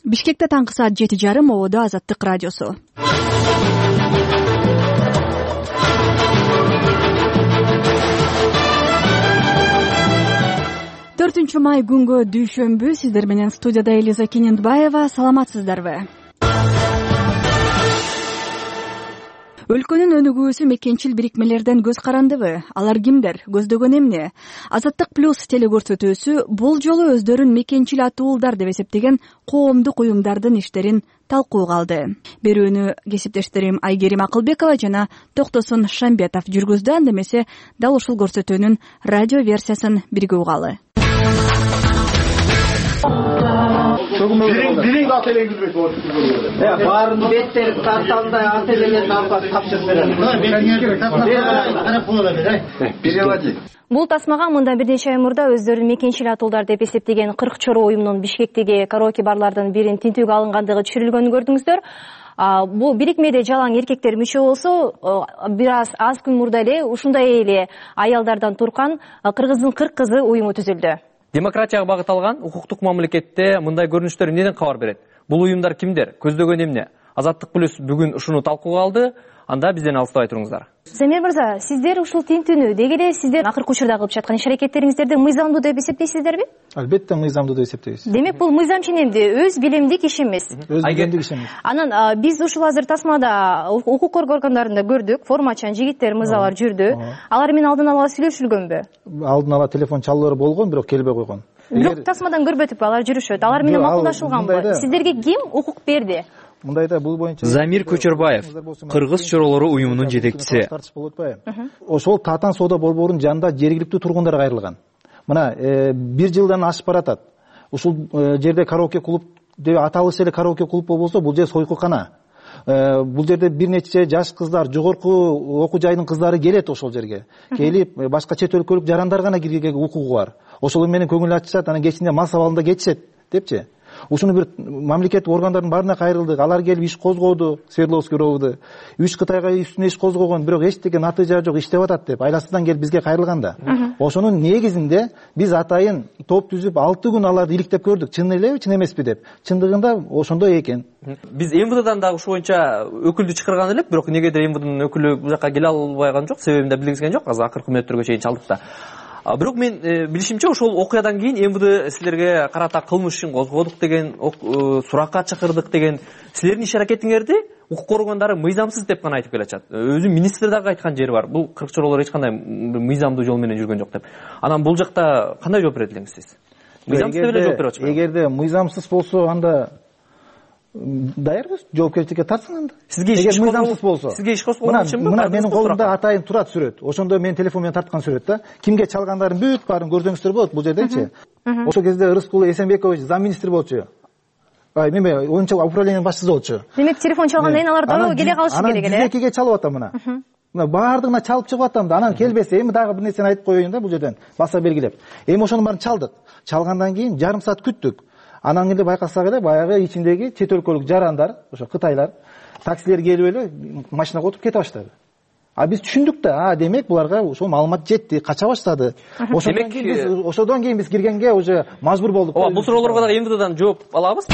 Бишкекте таңкы саат жети жарым, ободо Азаттык радиосу. төртүнчү май күнгө дүйшөмбү. Сиздер менен студияда Элиза Кенендбаева. Саламатсыздарбы? Өлкөнүн өнүгүүсү мекенчил бирикмелерден көз карандыбы? Алар кимдер? Көздөгөн эмне? Азаттык плюс телекөрсөтүүсү бул жолу өздөрүн мекенчил атуулдар деп эсептеген коомдук уюмдардын иштерин талкууга алды. Берүүнү кесиптештерим Айгерим Акылбекова жана Токтосун Шамбетов жүргүздү. Андемесе дал ушул көрсөтүүнүн радио версиясын бирге угалы. Биринг ат элеңиз болот. Баарын беттер тартандай ат элеңиз алып тапшырып берем. Бул тасмага мындан бир нече ай мурда өздөрүн мекенчил атуулдар деп эсептеген кырк чоро уюмунун Бишкектеги караоке барлардын бирин тинтүүгө алынгандыгы түшүрүлгөнүн көрдүңүздөр. Бул бирикмеде жалаң эркектер мүчө болсо, бир аз аз күн мурда эле ушундай эле аялдардан турган Кыргыздын кырк кызы уюму түзүлдү. Демократияга багытталган укуктук мамлекетте мындай көрүнүштөр эмнеден кабар берет? Бул уюмдар кимдер? Көздөгөн эмне? Азаттык плюс бүгүн ушуну талкууга алды. Анда бизден алыстабай туруңуздар. Замир мырза, сиздер ушул тинтүүнү деги эле сиздер акыркы учурда кылып жаткан иш аракеттериңиздерди мыйзамдуу деп эсептейсиздерби? Албетте мыйзамдуу деп эсептейбиз. Демек бул мыйзам ченемди, өз билимдик иш эмес. Өз билимдик иш эмес. Анан биз ушул азыр тасмада укук коргоо органдарында көрдүк, формачан жигиттер, мырзалар жүрдү. Алар менен алдын ала сүйлөшүлгөнбү? Алдын ала телефон чалуулары болгон, бирок келбей койгон. Бирок тасмадан көрбөтүп алар жүрүшөт. Алар менен макулдашылганбы? Сиздерге ким укук берди? Мындайда бул боюнча Замир Көчөрбаев, Кыргыз чоролору уюмунун жетекчиси. Ошол Татан соода борборунун жанында жергиликтүү тургундар кайрылган. Мына бир жылдан ашып баратат. Ушул жерде караоке клуб деп аталышы эле караоке клуб болбосо, бул жер сойкукана. Бул жерде бир нече жаш кыздар, жогорку окуу жайдын кыздары келет ошол жерге. Келип, башка чет өлкөлүк жарандар гана кирүүгө укугу бар. Ошол менен көңүл ачышат, анан кечинде мас абалында кетишет, депчи. Ушуну бир мамлекеттик органдардын баарына кайрылдык. Алар келип иш козгоду, Свердловский ровду. Үч Кытайга үстүнө иш козгогон, бирок эчтеке натыйжа жок, иштеп атат деп айласынан келип бизге кайрылганда. Ошонун негизинде биз атайын топ түзүп алты күн аларды иликтеп көрдүк. Чын элеби, чын эмеспи деп. Чындыгында ошондой экен. Биз эм вэ дэдан дагы ушул боюнча өкүлдү чакырган элек, бирок негедир эм вэ дэнин өкүлү бул жака келе албаган жок, себебин да билгизген жок. Азыр акыркы мүнөттөргө чейин чалдык да. Бирок мен билишимче ошол окуядан кийин эм вэ дэ силерге карата кылмыш ишин козгодук деген, суракка чакырдык деген, силердин иш аракетиңерди укук органдары мыйзамсыз деп гана айтып келатышат. Өзү министр дагы айткан жери бар. Бул кырк чоролор эч кандай мыйзамдуу жол менен жүргөн жок деп. Анан бул жакта кандай жооп берет элеңиз сиз? Мыйзамсыз деп эле жооп берип атышпайбы? Эгерде мыйзамсыз болсо, анда даярбыз, жоопкерчиликке тартсын анда. Сизге иш мыйзамсыз болсо. Сизге иш козгогон үчүнбү? Мына менин колумда атайын турат сүрөт. Ошондо мен телефон менен тарткан сүрөт да. Кимге чалгандарын бүт баарын көрсөңүздөр болот бул жердечи. Ошол кезде Рыскул Эсенбекович замминистр болчу. Ай, неме, оюнчу управлениянын башчысы болчу. Демек телефон чалгандан кийин алар дароо келе калышы керек эле. Анан экиге чалып атам мына. Мына баардыгына чалып чыгып атам да. Анан келбесе эми дагы бир нерсени айтып коеюн да бул жерден. Баса белгилеп. Эми ошонун баарын чалдык. Чалгандан кийин жарым саат күттүк. Анан кийин байкасак эле баягы ичиндеги чет өлкөлүк жарандар, ошо Кытайлар, таксилер келип эле машинага отуруп кете баштады. А биз түшүндүк да, а демек буларга ошол маалымат жетти, кача баштады. Ошондон кийин биз ошодон кийин биз киргенге уже мажбур болдук. Ооба, бул суроолорго дагы эм вэ дэдан жооп алабыз.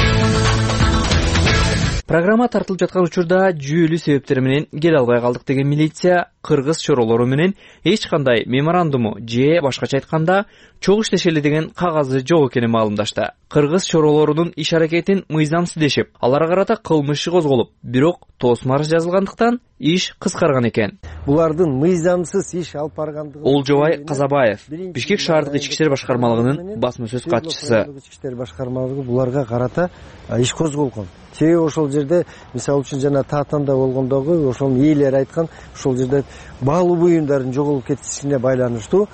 Программа тартылып жаткан учурда жүйөлүү себептер менен келе албай калдык деген милиция кыргыз чоролору менен эч кандай меморандуму же башкача айтканда чогуу иштешели деген кагазы жок экенин маалымдашты. Кыргыз чоролорунун иш аракетин мыйзамсыз дешип, аларга карата кылмыш козголуп, бирок тоосмар жазылгандыктан иш кыскарган экен. Булардын мыйзамсыз иш алып баргандыгы Олжобай Казабаев, Бишкек шаардык ички иштер башкармалыгынын басма сөз катчысы. Ички иштер башкармалыгы буларга карата иш козголгон. Себеби ошол жерде, мисалы үчүн жана Татанда болгондогу ошонун ээлери айткан, ошол жерде баалуу буюмдардын жоголуп кетишине байланыштуу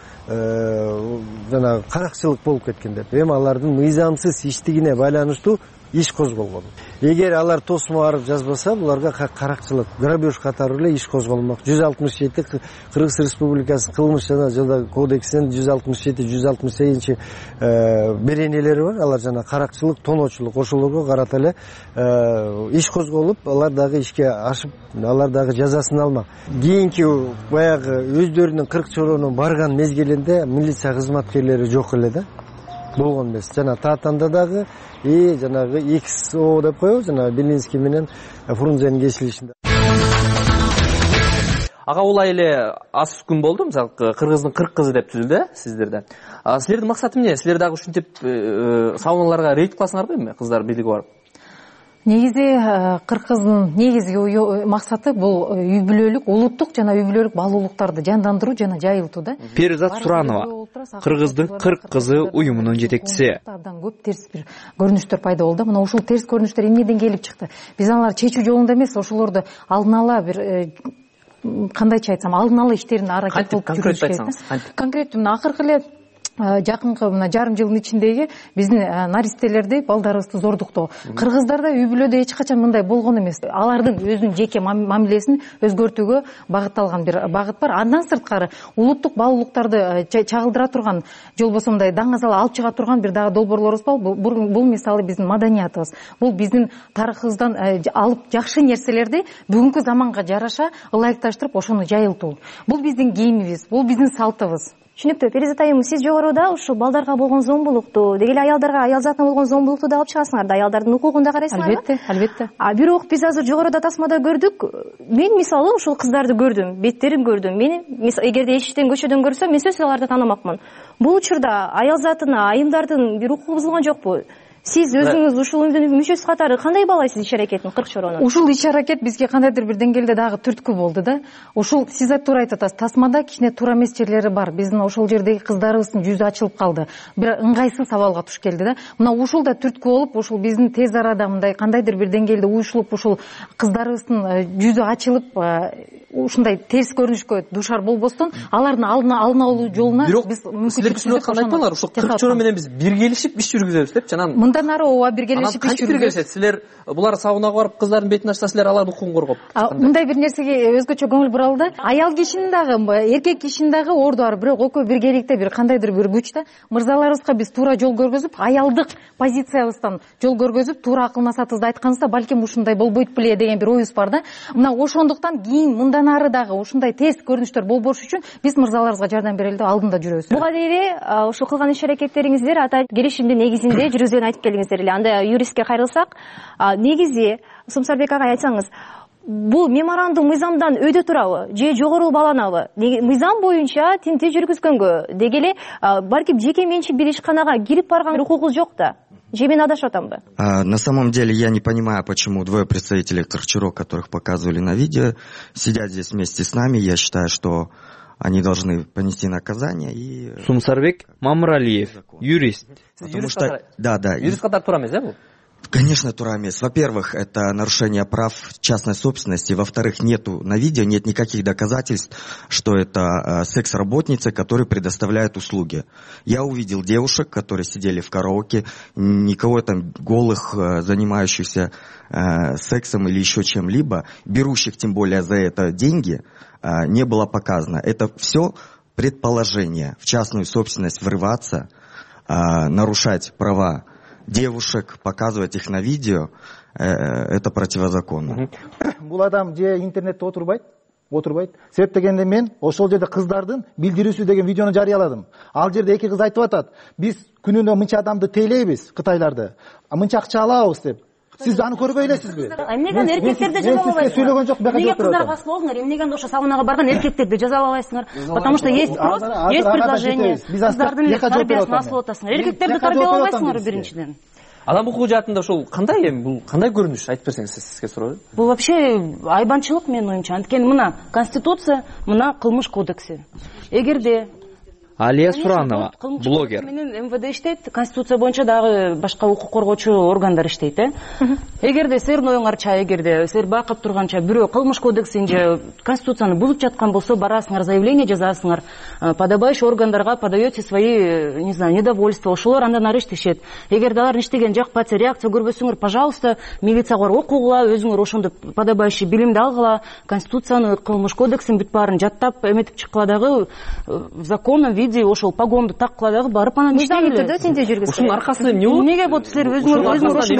жана каракчылык болуп кеткен деп. Эми алардын мыйзамсыз иштигине байланыштуу иш козголгон. Эгер алар тосмо арып жазбаса, буларга каракчылык, грабеж катары эле иш козголмок. жүз алтымыш жети Кыргыз Республикасынын кылмыш жана жаза кодексинин жүз алтымыш жети жүз алтымыш сегизинчи беренелери бар. Алар жана каракчылык, тоноочулук ошолорго карата эле иш козголуп, алар дагы ишке ашып, алар дагы жазасын алмак. Кийинки баягы өздөрүнүн кырк чоронун барган мезгилинде милиция кызматкерлери жок эле да. болгон эмес. Жана Татанда дагы и жанагы X O деп коебуз, жана Белинский менен Фрунзенин кесилишинде. Ага, улай эле аз күн болду, мисалы кыргыздын кырк кызы деп түзүлдү сиздерде. Силердин максаты эмне? Силер дагы ушинтип сауналарга рейд кыласыңарбы эми кыздар бийлиги барып? Негизи кырк кыздын негизги максаты бул үй бүлөлүк, улуттук жана үй бүлөлүк баалуулуктарды жандандыруу жана жайылтуу да. Перизат Суранова, кыргыздын кырк кызы уюмунун жетекчиси. Көп терс бир көрүнүштөр пайда болду. Мына ушул терс көрүнүштөр эмнеден келип чыкты? Биз аналарды чечүү жолунда эмес, ошолорду алдын ала бир кандайча айтсам, алдын ала иштерин аракет кылып жүрүш керек. Конкреттүү мына акыркы эле жакынкы мына жарым жылдын ичиндеги биздин наристелерди, балдарыбызды зордуктоо. Кыргыздарда үй бүлөдө эч качан мындай болгон эмес. Алардын өзүнүн жеке мамилесин өзгөртүүгө багытталган бир багыт бар. Андан сырткары улуттук баалуулуктарды чагылдыра турган, же болбосо мындай даңазал алып чыга турган бир дагы долбоорлорубуз бар. Бул мисалы биздин маданиятыбыз. Бул биздин тарыхыбыздан алып жакшы нерселерди бүгүнкү заманга жараша ылайыкташтырып ошону жайылтуу. Бул биздин кийимибиз, бул биздин салтыбыз. Түшүнүктүү. Перизат айым, сиз жогоруда ушул балдарга болгон зомбулукту, деги эле аялдарга, аял затына болгон зомбулукту да алып чыгасыңар да, аялдардын укугун да карайсыңарбы? Албетте, албетте. А бирок биз азыр жогоруда тасмада көрдүк. Мен мисалы ушул кыздарды көрдүм, беттерин көрдүм. Мени эгерде эшиктен, көчөдөн көрсөм, мен сөзсүз аларды таанымакмын. Бул учурда аял затына, айымдардын бир укугу бузулган жокпу? Сиз өзүңүз ушул үндүн мүчөсү катары кандай баалайсыз иш аракетин, кырк чорону? Ушул иш аракет бизге кандайдыр бир деңгээлде дагы түрткү болду да. Ушул сиз туура айтып атасыз. Тасмада кичине туура эмес жерлери бар. Биздин ошол жердеги кыздарыбыздын жүзү ачылып калды. Бир ыңгайсыз абалга туш келди да. Мына ушул да түрткү болуп, ушул биздин тез арада мындай кандайдыр бир деңгээлде уюшулуп, ушул кыздарыбыздын жүзү ачылып, ушундай терс көрүнүшкө дуушар болбостон, алардын алдына алына алуу жолуна биз мүмкүнчүлүк түзүп айтпаңар. Ушул кырк чоро менен биз биргелишип иш жүргүзөбүз деп жана мындан ары ооба биргелешип иш жүргүзөбүз. Силер булар саунага барып кыздардын бетин ачса, силер алардын укугун коргоп. Мындай бир нерсеге өзгөчө көңүл буралы да. Аял кишинин дагы, эркек кишинин дагы орду бар, бирок экөө биргеликте бир кандайдыр бир күч да. Мырзаларыбызга биз туура жол көргөзүп, аялдык позициябыздан жол көргөзүп, туура акыл насаатыбызды айтканыбызда балким ушундай болбойт беле деген бир оюбуз бар да. Мына ошондуктан кийин мындан ары дагы ушундай тез көрүнүштөр болбош үчүн биз мырзаларыбызга жардам берели деп алдында жүрөбүз. Буга дейин ушул кылган иш аракеттериңиздер ата келишимдин негизинде жүргүзгөн айтып келиңиздер эле. Анда юристке кайрылсак, негизи Сумсарбек агай айтсаңыз, бул меморандум мыйзамдан өйдө турабы же жогору бааланабы? Мыйзам боюнча тинтүү жүргүзгөнгө деги эле балким жеке менчик бир ишканага кирип барган укугубуз жок да. Же мен адашып атамбы? На самом деле я не понимаю, почему двое представителей Кырчуро, которых показывали на видео, сидят здесь вместе с нами. Я считаю, что они должны понести наказание и... Сумсарбек Мамыралиев, юрист. Потому что... Да, да. Юрист катар туура эмес, э? Конечно, туура эмес. Во-первых, это нарушение прав частной собственности. Во-вторых, нету на видео, нет никаких доказательств, что это э, секс-работницы, которые предоставляют услуги. Я увидел девушек, которые сидели в караоке, никого там голых, э, занимающихся э, сексом или еще чем-либо, берущих тем более за это деньги, э, не было показано. Это все предположение. В частную собственность врываться, э, нарушать права девушек, показывать их на видео, э, это противозаконно. Бул адам же интернетте отурбайт, отурбайт. Себеп дегенде мен ошол жерде кыздардын билдирүүсү деген видеону жарыяладым. Ал жерде эки кыз айтып атат: биз күнүнө мынча адамды тейлейбиз, кытайларды, мынча акча алабыз деп. Сиз аны көрбөй элесизби? Эмнеден эркектерди жазалабайсыңар? Сөйлөгөн жок, бияка Эмнеге кыздарга бас болдуңар? Эмнеден ошо саунага барган эркектерди жазалабайсыңар? Потому что есть спрос, есть предложение. Кыздардын эле тарбиясын асылып атасыңар. Эркектерди тарбиялабайсыңар биринчиден. Адам укугу жаатында ушул кандай эми бул кандай көрүнүш айтып берсеңиз сизге суроо. Бул вообще айбанчылык менин оюмча. Анткени мына Конституция, мына Кылмыш кодекси. Эгерде Алия Суранова, блогер. Менен эм вэ дэ иштейт, Конституция боюнча дагы башка укук коргоочу органдар иштейт, э. Эгерде силердин оюңарча, эгерде силер байкап турганча бирөө Кылмыш кодексин же Конституцияны бузуп жаткан болсо, барасыңар, заявление жазасыңар, подобающий органдарга подаете свои, не знаю, недовольства, ошолор андан ары иштешет. Эгерде алар иштеген жакпаса, реакция көрбөсөңөр, пожалуйста, милицияга барып окугула, өзүңөр ошондо подобающий билимди алгыла, Конституцияны, Кылмыш кодексин бүт баарын жаттап эметип чыккыла дагы, в законном виде ошол погонду таккыла дагы барып анан иштейли. Мыйзамдуу түрдө тинтүү жүргүзүп. Ушунун аркасында эмне болот? Эмнеге болот? Силер өзүңөр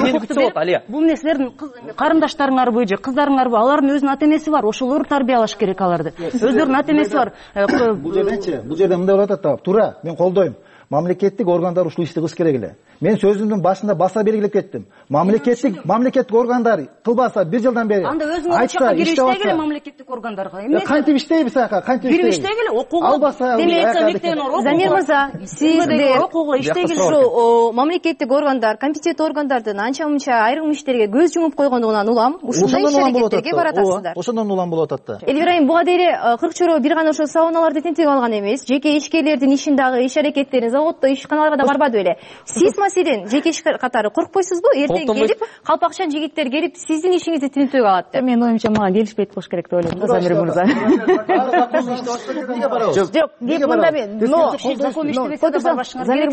өзүңөр бул эмне силердин карындаштарыңарбы же кыздарыңарбы? Алардын өзүнүн ата энеси бар, ошолор тарбиялаш керек аларды. Өздөрүнүн ата энеси бар. Бул жерденчи, бул жерде мындай болуп атат да, туура, мен колдойм. мамлекеттик органдар ушул ишти кылыш керек эле. Мен сөзүмдүн башында баса белгилеп кеттим. Мамлекеттик мамлекеттик органдар кылбаса бир жылдан бери анда өзүңөр ачакка кирип иштегиле мамлекеттик органдарга эмес. Кантип иштейбиз аяка? Кантип иштейбиз? Кирип иштегиле, окууга. Албаса, Замир мырза, сиздер окууга иштегиле. Ушу мамлекеттик органдар, компетенттүү органдардын анча-мынча айрым иштерге көз жумуп койгондугунан улам, ушундай иш-аракеттерге баратасыздар. Ошондон улам болуп атат да. Элвира айым, буга дейре кырк чоро бир гана ошо сауналарды тинтип алган эмес, жеке ишкерлердин ишин дагы иш-аракеттерин заводдо, ишканаларга да барбады беле. Сиз маселен жеке иш катары коркпойсузбу? Эртең келип, калпакчан жигиттер келип, сиздин ишиңизди тинтүүгө алат деп. Менин оюмча мага келишпейт болуш керек деп ойлойм, Замир мырза. Жок, кеп мында мен, но закон иштебесе да барбашыңар керек.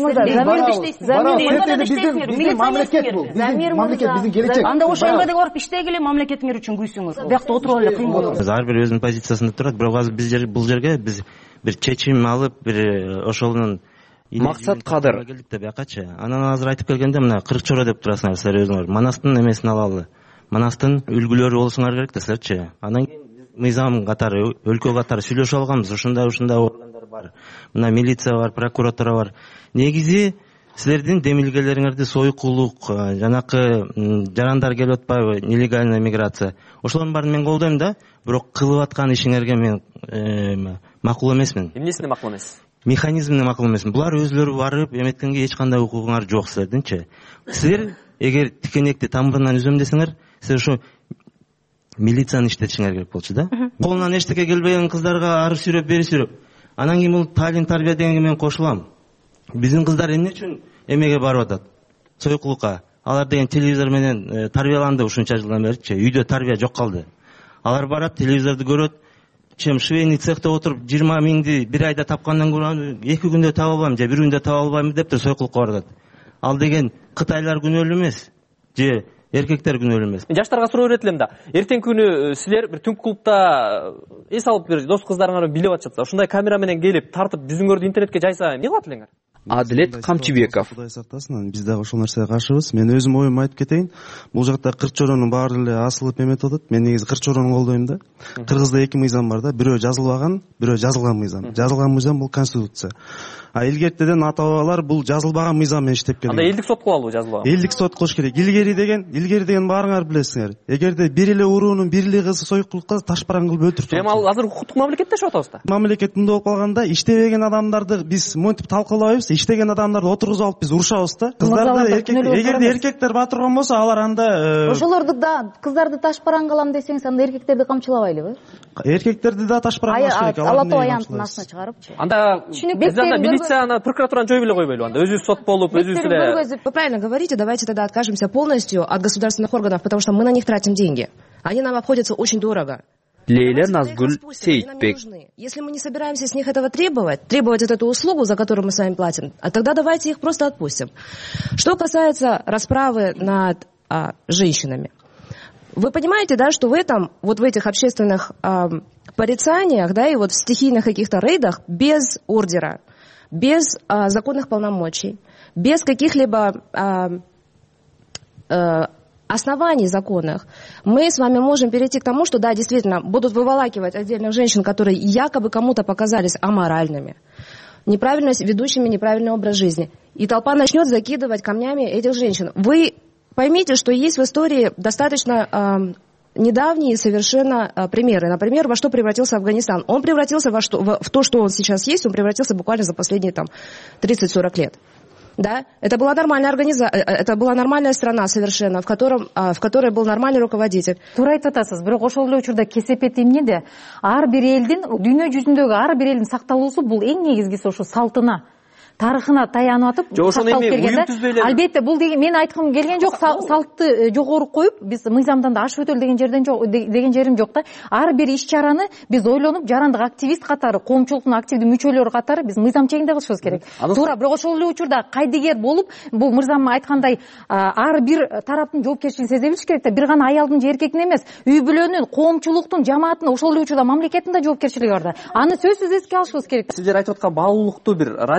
Замир мырза, Замир мырза, анда ошо эмгеге барып иштегиле, мамлекетиңер үчүн күйсүңүз. Биякта отуруп эле кыйын болот. Ар бир өзүнүн позициясында турат, бирок азыр биз бул жерге биз бир чечим алып, бир ошонун максат кадыр келдик да биякачы. Анан азыр айтып келгенде мына кырк чоро деп турасыңар силер өзүңөр. Манастын эмесин алалы. Манастын үлгүлөрү болсуңар керек да силерчи. Анан кийин мыйзам катары, өлкө катары сүйлөшүп алганбыз. Ушундай ушундай органдар бар. Мына милиция бар, прокуратура бар. Негизи силердин демилгелериңерди сойкулук, жанакы жарандар келип атпайбы, нелегальная миграция. Ошолордун баарын мен колдойм да, бирок кылып аткан ишиңерге мен макул эмесмин. Эмнесине макул эмес? Механизмине макул эмесмин. Булар өзлөрү барып эметкенге эч кандай укугуңар жок силердинчи. Силер эгер тикенекти тамырынан үзөм десеңер, силер ошо милицияны иштетишиңер керек болчу да. Колунан эчтеке келбеген кыздарга ары сүйрөп, бери сүйрөп. Анан кийин бул талим тарбия дегенге мен кошулам. Биздин кыздар эмне үчүн эмеге барып атат? Сойкулукка. Алар деген телевизор менен тарбияланды ушунча жылдан беричи. Үйдө тарбия жок калды. Алар барат, телевизорду көрөт. Чем швейный цехте отуруп жыйырма миңди бир айда тапкандан көрө эки күндө таба албайм же бир күндө таба албайм деп туруп сойкулукка барат. Ал деген кытайлар күнөөлүү эмес же эркектер күнөөлүү эмес. Жаштарга суроо берет элем да. Эртең күнү силер бир түнкү клубда эс алып бир дос кыздарыңар билеп атышат. Ушундай камера менен келип тартып жүзүңөрдү интернетке жайса эмне кылат элеңер? Адилет Камчыбеков. Кудай сактасын, биз дагы ошол нерсеге каршыбыз. Мен өзүм оюмду айтып кетейин. Бул жакта кырк чоронун баары эле асылып эметип атат. Мен негизи кырк чорону колдойм да. Кыргызда эки мыйзам бар да. Бирөө жазылбаган, бирөө жазылган мыйзам. Жазылган мыйзам бул конституция. А илгертеден ата бабалар бул жазылбаган мыйзам менен иштеп келген. Анда элдик сот кылалбы жазылбаган? Элдик сот кылыш керек. Илгери деген, илгери деген баарыңар билесиңер. Эгерде бир эле уруунун бир эле кызы сойкулукка ташпаран кылып өлтүрүп. Эми ал азыр укуктук мамлекетте жашап атабыз да. Мамлекет мындай болуп калганда, иштебеген адамдарды биз монтип талкалабайбыз, иштеген адамдарды отургузуп алып биз урушабыз да. Кыздарды эркек, эгерде эркектер батырган болсо, алар анда ошолорду да кыздарды ташпаран кылам десеңиз, анда эркектерди камчылабайлыбы? Эркектерди да ташпаран кылыш керек. Алатоо аянттын астына чыгарыпчы. Анда милиция ана прокуратураны жой беле койбойлу, анда өзүбүз сот болуп, өзүбүз эле. Вы правильно говорите, давайте тогда откажемся полностью от государственных органов, потому что мы на них тратим деньги. Они нам обходятся очень дорого. Лейля Назгуль Сейтбек. Если мы не собираемся с них этого требовать, требовать вот эту услугу, за которую мы с вами платим, а тогда давайте их просто отпустим. Что касается расправы над а, женщинами. Вы понимаете, да, что в этом, вот в этих общественных а, порицаниях, да, и вот в стихийных каких-то рейдах без ордера, без а, законных полномочий, без каких-либо а, а, оснований законных, мы с вами можем перейти к тому, что, да, действительно, будут выволакивать отдельных женщин, которые якобы кому-то показались аморальными, неправильно ведущими неправильный образ жизни. И толпа начнет закидывать камнями этих женщин. Вы поймите, что есть в истории достаточно э, недавние совершенно э, примеры. Например, во что превратился Афганистан. Он превратился во что, в, в то, что он сейчас есть, он превратился буквально за последние там, тридцать-сорок лет. Да? Это была нормальная организация, это была нормальная страна совершенно, в, котором, в которой был нормальный руководитель. Туура айтып атасыз, бирок ошол эле учурда кесепет эмнеде? Ар бир элдин, дүйнө жүзүндөгү ар бир элдин сакталуусу бул эң негизгиси ошо салтына, тарыхына таянып атып сакталып келген. Албетте бул деген мен айткым келген жок, салтты жогору коюп, биз мыйзамдан да ашып өтөлү деген жерден жок деген жерим жок да. Ар бир иш-чараны биз ойлонуп, жарандык активист катары, коомчулуктун активдүү мүчөлөрү катары биз мыйзам чегинде кылышыбыз керек. Туура, бирок ошол эле учурда кайдыгер болуп, бул мырзам айткандай ар бир тараптын жоопкерчилигин сезе билиш керек да. Бир гана аялдын же эркектин эмес, үй бүлөнүн, коомчулуктун, жамааттын, ошол эле учурда мамлекеттин да жоопкерчилиги бар да. Аны сөзсүз эске алышыбыз керек. Сиздер айтып аткан баалуулукту бир радикал кадам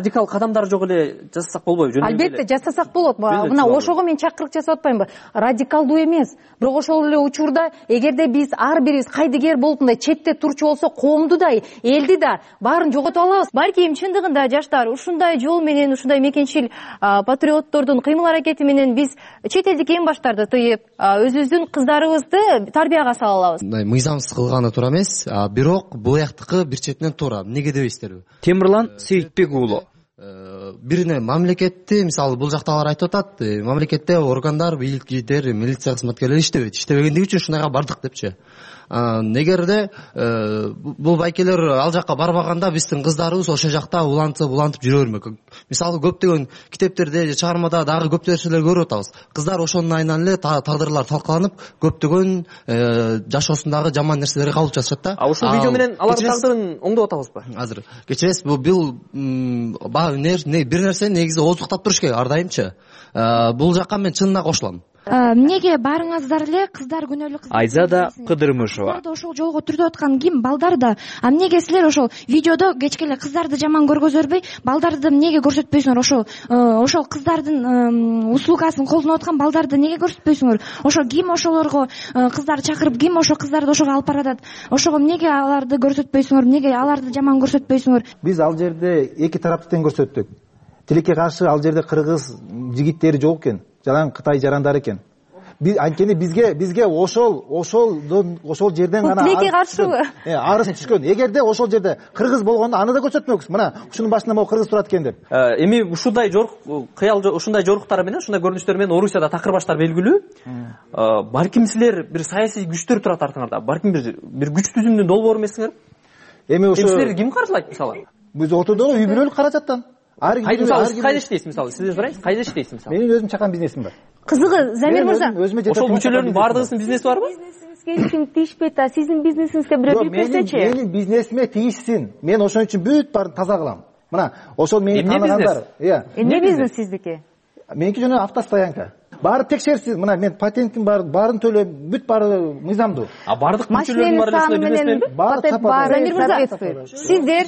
адамдар жок эле жасасак болбойбу? Албетте жасасак болот. Мына ошого мен чакырык жасап атпаймынбы? Радикалдуу эмес. Бирок ошол эле учурда эгерде биз ар бирибиз кайдыгер болуп мындай четте турчу болсок, коомду да, элди да баарын жоготуп алабыз. Балким чындыгында жаштар ушундай жол менен, ушундай мекенчил патриоттордун кыймыл аракети менен биз чет элдик эң баштарды тыйып, өзүбүздүн кыздарыбызды тарбияга сала алабыз. Мындай мыйзамсыз кылганы туура эмес, бирок бул жактыкы бир четинен туура. Эмнеге дебейсиздерби? Темирлан Сейитбек уулу. Бирине мамлекетти, мисалы бул жактагылар айтып атат, мамлекетте органдар, бийликтер, милиция кызматкерлери иштебейт. Иштебегендиги үчүн ушунайга бардык депчи. Негерде бул байкелер ал жакка барбаганда биздин кыздарыбыз ошол жакта улантып улантып жүрө бермек. Мисалы көптөгөн китептерде же чыгармада дагы көп нерселер көрүп атабыз. Кыздар ошонун айынан эле тагдырлар талкаланып, көптөгөн жашоосундагы жаман нерселерге кабыл жасашат да. А ушул видео менен алардын тагдырын оңдоп атабызбы? Азыр кечиресиз, бул бир нерсе негизи ооздуктап туруш керек ар дайымчы. Бул жакка мен чынына кошулам. Эмнеге баарыңыздар эле кыздар күнөөлүү кыздар Айзада Кыдырмышева. Ошол жолго түртүп аткан ким? Балдар да. А эмнеге силер ошол видеодо кечке эле кыздарды жаман көргөзбөй, балдарды эмнеге көрсөтпөйсүңөр? Ошол ошол кыздардын услугасын колдонуп аткан балдарды неге көрсөтпөйсүңөр? Ошо ким ошолорго кыздар чакырып, ким ошо кыздарды ошого алып баратат? Ошого эмнеге аларды көрсөтпөйсүңөр? Эмнеге аларды жаман көрсөтпөйсүңөр? Биз ал жерде эки тараптуу тең көрсөттүк. Тилекке каршы ал жерде кыргыз жигиттери жок экен, жалаң Кытай жарандары экен. Биз анткени бизге бизге ошол ошолдон ошол жерден гана тилекке каршыбы? Э, арыз түшкөн. Эгерде ошол жерде кыргыз болгондо аны да көрсөтмөкпүз. Мына ушунун башында могу кыргыз турат экен деп. Эми ушундай жорук кыял ушундай жоруктар менен, ушундай көрүнүштөр менен Орусияда такыр баштар белгилүү. Балким силер бир саясий күчтөр турат артыңарда. Балким бир бир күч түзүмдүн долбоору эмессиңер? Эми ошо силерди ким каржылайт мисалы? Биз отурдук үй бүлөлүк каражаттан. Кайда мисалы кайда иштейсиз мисалы? Сизден сурайсыз, кайда иштейсиз мисалы? Менин өзүм чакан бизнесим бар. Кызыгы, Замир мырза, ошол мүчөлөрдүн баардыгынын бизнеси барбы? Бизнесиңизге эч ким тийишпейт, а сиздин бизнесиңизге бирөө тийип берсечи? Менин бизнесиме тийишсин. Мен ошон үчүн бүт баарын таза кылам. Мына, ошол мени тааныгандар. Иә. Эмне бизнес сиздики? Меники жана автостоянка. Баары текшерсиз. Мына мен патентим бар, баарын төлөп, бүт баары мыйзамдуу. А бардык мүчөлөрдүн бар эле патент бар. Замир мырза, сиздер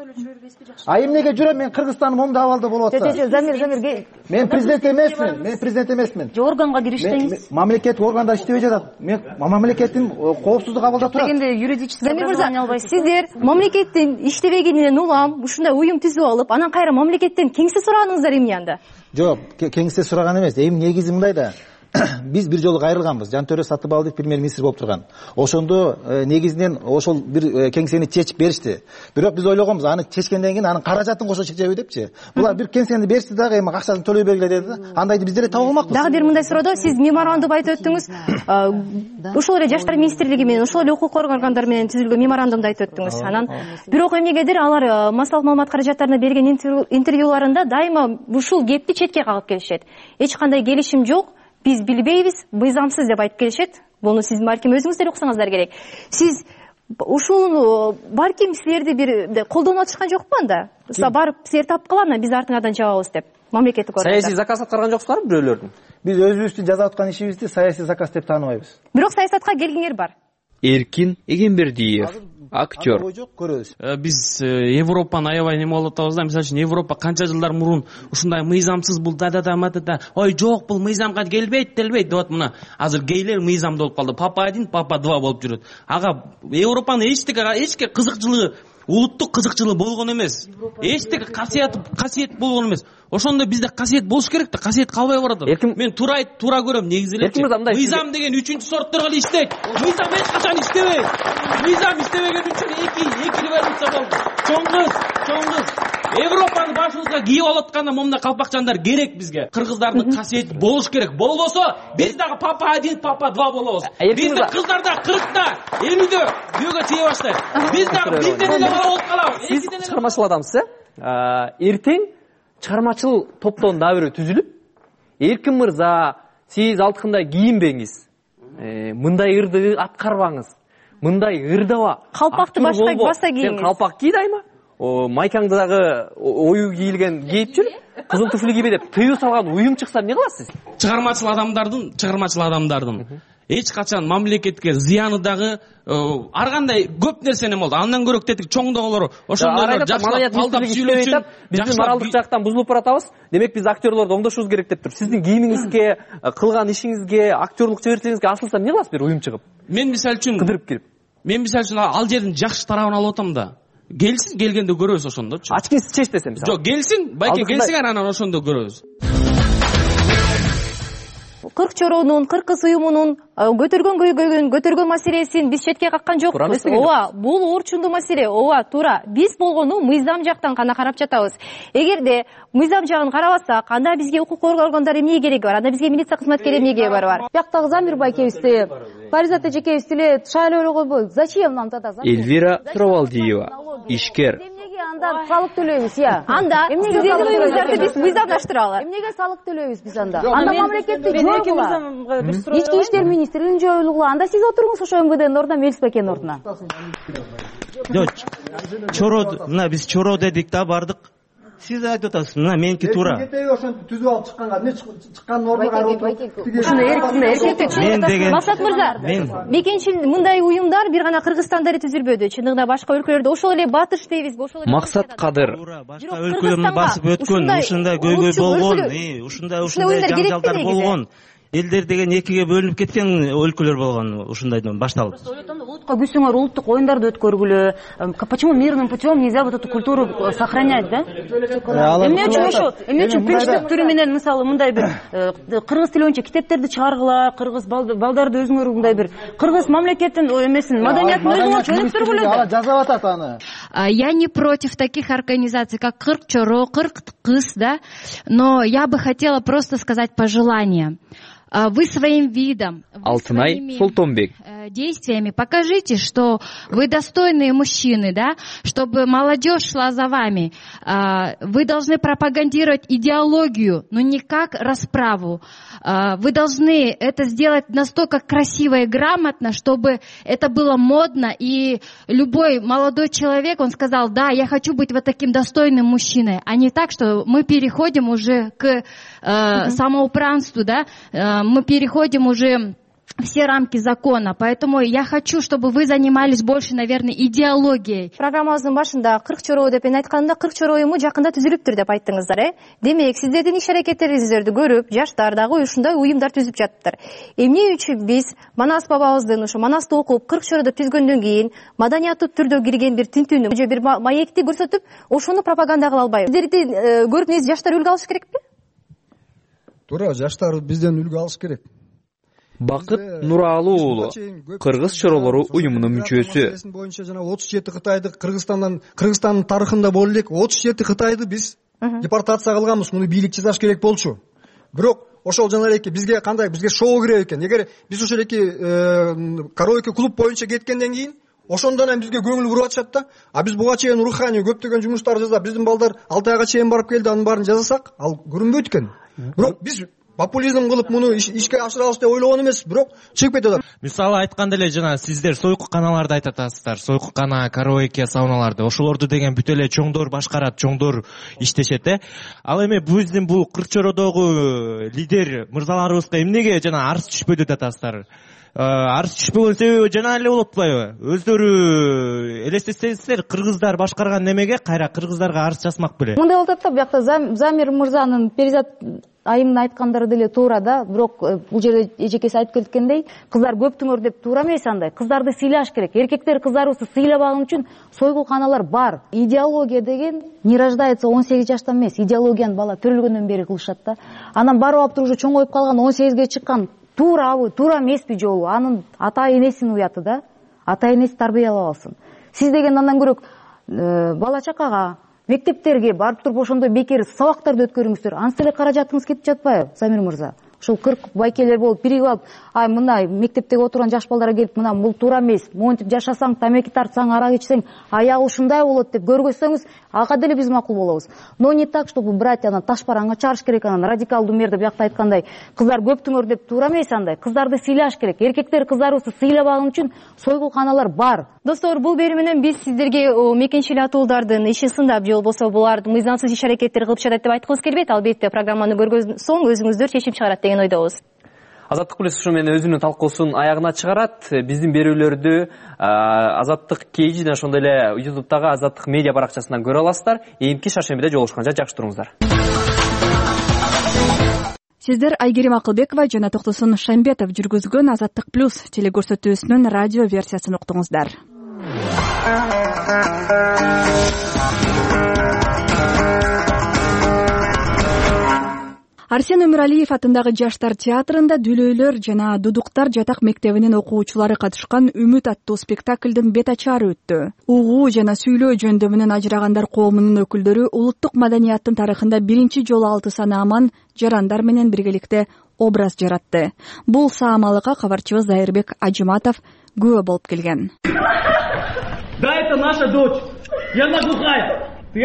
А эмнеге жүрөм? Мен Кыргызстандын момундай абалда болуп атса. Жо, Замир, Замир. Мен президент эмесмин. Мен президент эмесмин. Органга кириштеңиз. Мамлекеттик органдар иштебей жатат. Мен мамлекеттин коопсуздук абалда турат. Дегенде юридический образование албайсыз. Сиздер мамлекеттин иштебегенинен улам, ушундай уюм түзүп алып, анан кайра мамлекеттен кеңсе сураганыңыздар эмне анда? Жок, кеңсе сураган эмес. Эми негизи мындай да. Биз бир жолу кайрылганбыз. Жантөрө Сатыбалдиев премьер-министр болуп турган. Ошондо негизинен ошол бир кеңсени чечип беришти. Бирок биз ойлогонбуз, аны чечкенден кийин анын каражатын кошо чечеби депчи. Булар бир кеңсени беришти дагы, эми акчасын төлөй бергиле деди да. Андайды биз деле таба алмакпыз. Дагы бир мындай суроодо сиз меморандум айтып өттүңүз. Ушул эле жаштар министрлиги менен, ушул эле укук органдары менен түзүлгөн меморандумду айтып өттүңүз. Анан бирок эмнегедир алар массалык маалымат каражаттарына берген интервьюларында дайыма ушул кепти четке кагып келишет. Эч кандай келишим жок. Биз билбейбиз, мыйзамсыз деп айтып келишет. Буну сиз балким өзүңүздөр уксаңыздар керек. Сиз ушуну балким силерди бир колдонуп атышкан жокпу анда? Барып силер таап калам, биз артыңардан жабабыз деп. Мамлекеттик органдар. Саясий заказ аткарган жоксуздарбы бирөөлөрдүн? Биз өзүбүздүн жасап аткан ишибизди саясий заказ деп тааныбайбыз. Бирок саясатка келгиңер бар. Эркин Эгембердиев, актер. Биз Европаны аябай неме болуп атабыз да. Мисалы үчүн Европа канча жылдар мурун ушундай мыйзамсыз бул да-да-да матата, ой жок бул мыйзамга келбейт, делбейт деп мына. Азыр гейлер мыйзамда болуп калды. Папа один, папа два болуп жүрөт. Ага Европанын эчтеке эчке кызыкчылыгы, улуттук кызыкчылыгы болгон эмес. Эчтеке касиет касиет болгон эмес. Ошондо бизде касиет болуш керек да, касиет калбай барат. Мен туура айт, туура көрөм негизи эле. Мыйзам деген үчүнчү сорттор эле иштейт. Мыйзам эч качан иштебейт. Мыйзам иштебеген үчүн эки эки революция болду. Чоң кыз, чоң кыз. Европаны башыбызга кийип алып атканда момундай калпакчандар керек бизге. Кыргыздардын касиети болуш керек. Болбосо биз дагы папа один, папа два болобуз. Биздин кыздар да кыркта, элүүдө күйөөгө чыга баштайт. Биз дагы бизден эле болуп калабыз. Сиз чыгармачыл адамсыз, э? Эртең чыгармачыл топтон дагы бирөө түзүлүп, Эркин мырза, сиз алтыкындай кийинбеңиз. Мындай ырды аткарбаңыз. Мындай ырдаба. Калпакты башка баса кийиңиз. Сен калпак кий дайыма. Майкаңды дагы ою кийилген кийип жүр. Кызыл туфли кийбе деп тыюу салган уюм чыкса эмне кыласыз? Чыгармачыл адамдардын, чыгармачыл адамдардын эч качан мамлекетке зыяны дагы ар кандай көп нерсени болду. Андан көрөк тетик чоңдогулар ошондойлор жакшылап алдап сүйлөсүн. Биздин моралдык жактан бузулуп баратабыз. Демек биз актерлорду оңдошубуз керек деп тур. Сиздин кийимиңизге, кылган ишиңизге, актерлук чеберчилигиңизге асылса эмне кыласыз бир уюм чыгып? Мен мисалы үчүн кыдырып кирип. Мен мисалы үчүн ал жердин жакшы тарабын алып атам да. Келсин, келгенде көрөбүз ошондочу. Ачкиңизди чеч десем. Жок, келсин, байке келсин, анан ошондо көрөбүз. кырк чороонун, кырк кыз уюмунун көтөргөн көйгөйүн, көтөргөн маселесин биз четке каккан жокпуз. Ооба, бул орчундуу маселе. Ооба, туура. Биз болгону мыйзам жактан гана карап жатабыз. Эгерде мыйзам жагын карабасак, анда бизге укук органдар эмне кереги бар? Анда бизге милиция кызматкери эмне кереги бар? Бияктагы Замир байкебизди, Паризат эжекебизди эле шайлоо койбой. Зачем нам тогда? Эльвира Суравалдиева, ишкер. Анда салык төлөйбүз, я. Анда сиздин уюмуңуздарды биз мыйзамдаштыралы. Эмнеге салык төлөйбүз биз анда? Анда мамлекеттик жоюлгула. Ички иштер министрлигинин жоюлгула. Анда сиз отуруңуз ошо МВДнын ордуна, Мелис байкенин ордуна. Жок. Чоро, мына биз чоро дедик да, бардык. Сиз айтып атасыз, мына меники туура. Кетеби ошентип түзүп алып чыкканга эмне чыкканын ордуна карап отуруп. Ушуну эркектер. Масат мырза, мекенчил мындай уюмдар бир гана Кыргызстанда эле түзүлбөдү. Чындыгында башка өлкөлөрдө ошол эле Батыш дейбизби, ошол эле. Максат Кадыр. Башка өлкөлөрдү басып өткөн, ушундай көйгөй болгон, ушундай ушундай жаңжалдар болгон. Элдер деген экиге бөлүнүп кеткен өлкөлөр болгон, ушундайдан башталып. Улутка күсүңөр улуттук оюндарды өткөргүлө. Почему мирным путем нельзя вот эту культуру сохранять, да? Эмне үчүн ошо, эмне үчүн принцип түрү менен мисалы мындай бир кыргыз тили боюнча китептерди чыгаргыла, кыргыз балдарды өзүңөр мындай бир кыргыз мамлекетин эмесин, маданиятын өзүңөр өнүктүргүлө. Ала жазап атат аны. Я не против таких организаций, как Кырк Чоро, Кырк Кыз, да, но я бы хотела просто сказать пожелание. Вы своим видом, вы Алтынай Султонбек действиями покажите, что вы достойные мужчины, да, чтобы молодежь шла за вами. Вы должны пропагандировать идеологию, но не как расправу. Вы должны это сделать настолько красиво и грамотно, чтобы это было модно, и любой молодой человек, он сказал, да, я хочу быть вот таким достойным мужчиной, а не так, что мы переходим уже к э, самоуправству, да, мы переходим уже все рамки закона. Поэтому я хочу, чтобы вы занимались больше, наверное, идеологией. Программабыздын башында кырк чороо деп айтканда, кырк чороо уюму жакында түзүлүптүр деп айттыңыздар, э? Демек, сиздердин иш аракеттериңиздерди көрүп, жаштар дагы ушундай уюмдар түзүп жатыптыр. Эмне үчүн биз Манас бабабыздын ошо Манасты окуп, кырк чороодо түзгөндөн кийин маданияттуу түрдө кирген бир тинтүүнү, же бир маекти көрсөтүп, ошону пропаганда кыла албайбыз. Сиздердин көрүп эмес жаштар үлгү алыш керекпи? Туура, жаштар бизден үлгү алыш керек. Бакыт Нуралы уулу, Кыргыз чоролору уюмунун мүчөсү. Боюнча жана отуз жети Кытайды Кыргызстандан, Кыргызстандын тарыхында боло элек отуз жети Кытайды биз депортация кылганбыз. Муну бийлик жасаш керек болчу. Бирок ошол жана элеки бизге кандай, бизге шоу керек экен. Эгер биз ошол эки караоке клуб боюнча кеткенден кийин ошондон эми бизге көңүл буруп атышат да. А биз буга чейин руханий көптөгөн жумуштар жасап, биздин балдар алты айга чейин барып келди, анын баарын жасасак, ал көрүнбөйт экен. Бирок биз популизм кылып муну ишке ашырабыз деп ойлогон эмес, бирок чыгып кетип атат. Мисалы айтканда эле жана сиздер сойку каналарды айтып атасыздар, сойку кана, караоке, сауналарды. Ошолорду деген бүт эле чоңдор башкарат, чоңдор иштешет, э. Ал эми биздин бул кырк чородогу лидер мырзаларыбызга эмнеге жана арыз түшпөдү деп атасыздар? Арыз түшпөгөн себеби жана эле болуп атпайбы? Өздөрү элестетсеңиздер, кыргыздар башкарган немеге кайра кыргыздарга арыз жазмак беле? Мындай болуп атат да, буякта Замир мырзанын Перизат айымдын айткандары деле туура да, бирок бул жерде эжекеси айтып кеткендей, кыздар көптүңөр деп туура эмес андай. Кыздарды сыйлаш керек. Эркектер кыздарыбызды сыйлабаган үчүн сойгулканалар бар. Идеология деген не рождается он сегиз жаштан эмес, идеологияны бала төрөлгөндөн бери кылышат да. Анан барып алып туруп уже чоңоюп калган он сегизге чыккан туурабы, туура эмеспи жолу? Анын ата энесинин уяты да. Ата энеси тарбиялап алсын. Сиз деген андан көрөк бала чакага, мектептерге барып туруп ошондой бекер сабактарды өткөрүңүздөр. Ансы эле каражатыңыз кетип жатпайбы, Замир мырза? Ошол кырк байкелер болуп биригип алып, ай мындай мектептеги отурган жаш балдар келип, мына бул туура эмес, монтип жашасаң, тамеки тартсаң, арак ичсең, аягы ушундай болот деп көргөзсөңүз, ага деле биз макул болобуз. Но не так, чтобы брать анан ташбаранга чыгарыш керек, анан радикалдуу мерде буякта айткандай, кыздар көптүңөр деп туура эмес андай. Кыздарды сыйлаш керек. Эркектер кыздарыбызды сыйлабаган үчүн сойгулканалар бар. Достор, бул бери менен биз сиздерге мекенчил атуулардын ишин сындап, же болбосо буларды мыйзамсыз иш аракеттер кылып жатат деп айткыбыз келбейт. Албетте программаны көргөздөн соң өзүңүздөр чечим чыгарат деген ойдобуз. Азаттык плюс ушу менен өзүнүн талкуусун аягына чыгарат. Биздин берүүлөрдү Азаттык кейж жана ошондой эле ютубтагы Азаттык медиа баракчасынан көрө аласыздар. Эми шаршембиде жолугушканча жакшы туруңуздар. Сиздер Айгерим Акылбекова жана Токтосун Шамбетов жүргүзгөн Азаттык плюс телекөрсөтүүсүнүн радио версиясын уктуңуздар. Арсен Өмүралиев атындагы жаштар театрында дүлөйлөр жана дудуктар жатак мектебинин окуучулары катышкан Үмүт аттуу спектаклдын бет ачаары өттү. Угуу жана сүйлөө жөндөмүнөн ажырагандар коомунун өкүлдөрү улуттук маданияттын тарыхында биринчи жолу алты санааман жарандар менен биргеликте образ жаратты. Бул саамалыкка кабарчыбыз Зайырбек Ажыматов күбө болуп келген. Да, это наша дочь. Я глухая.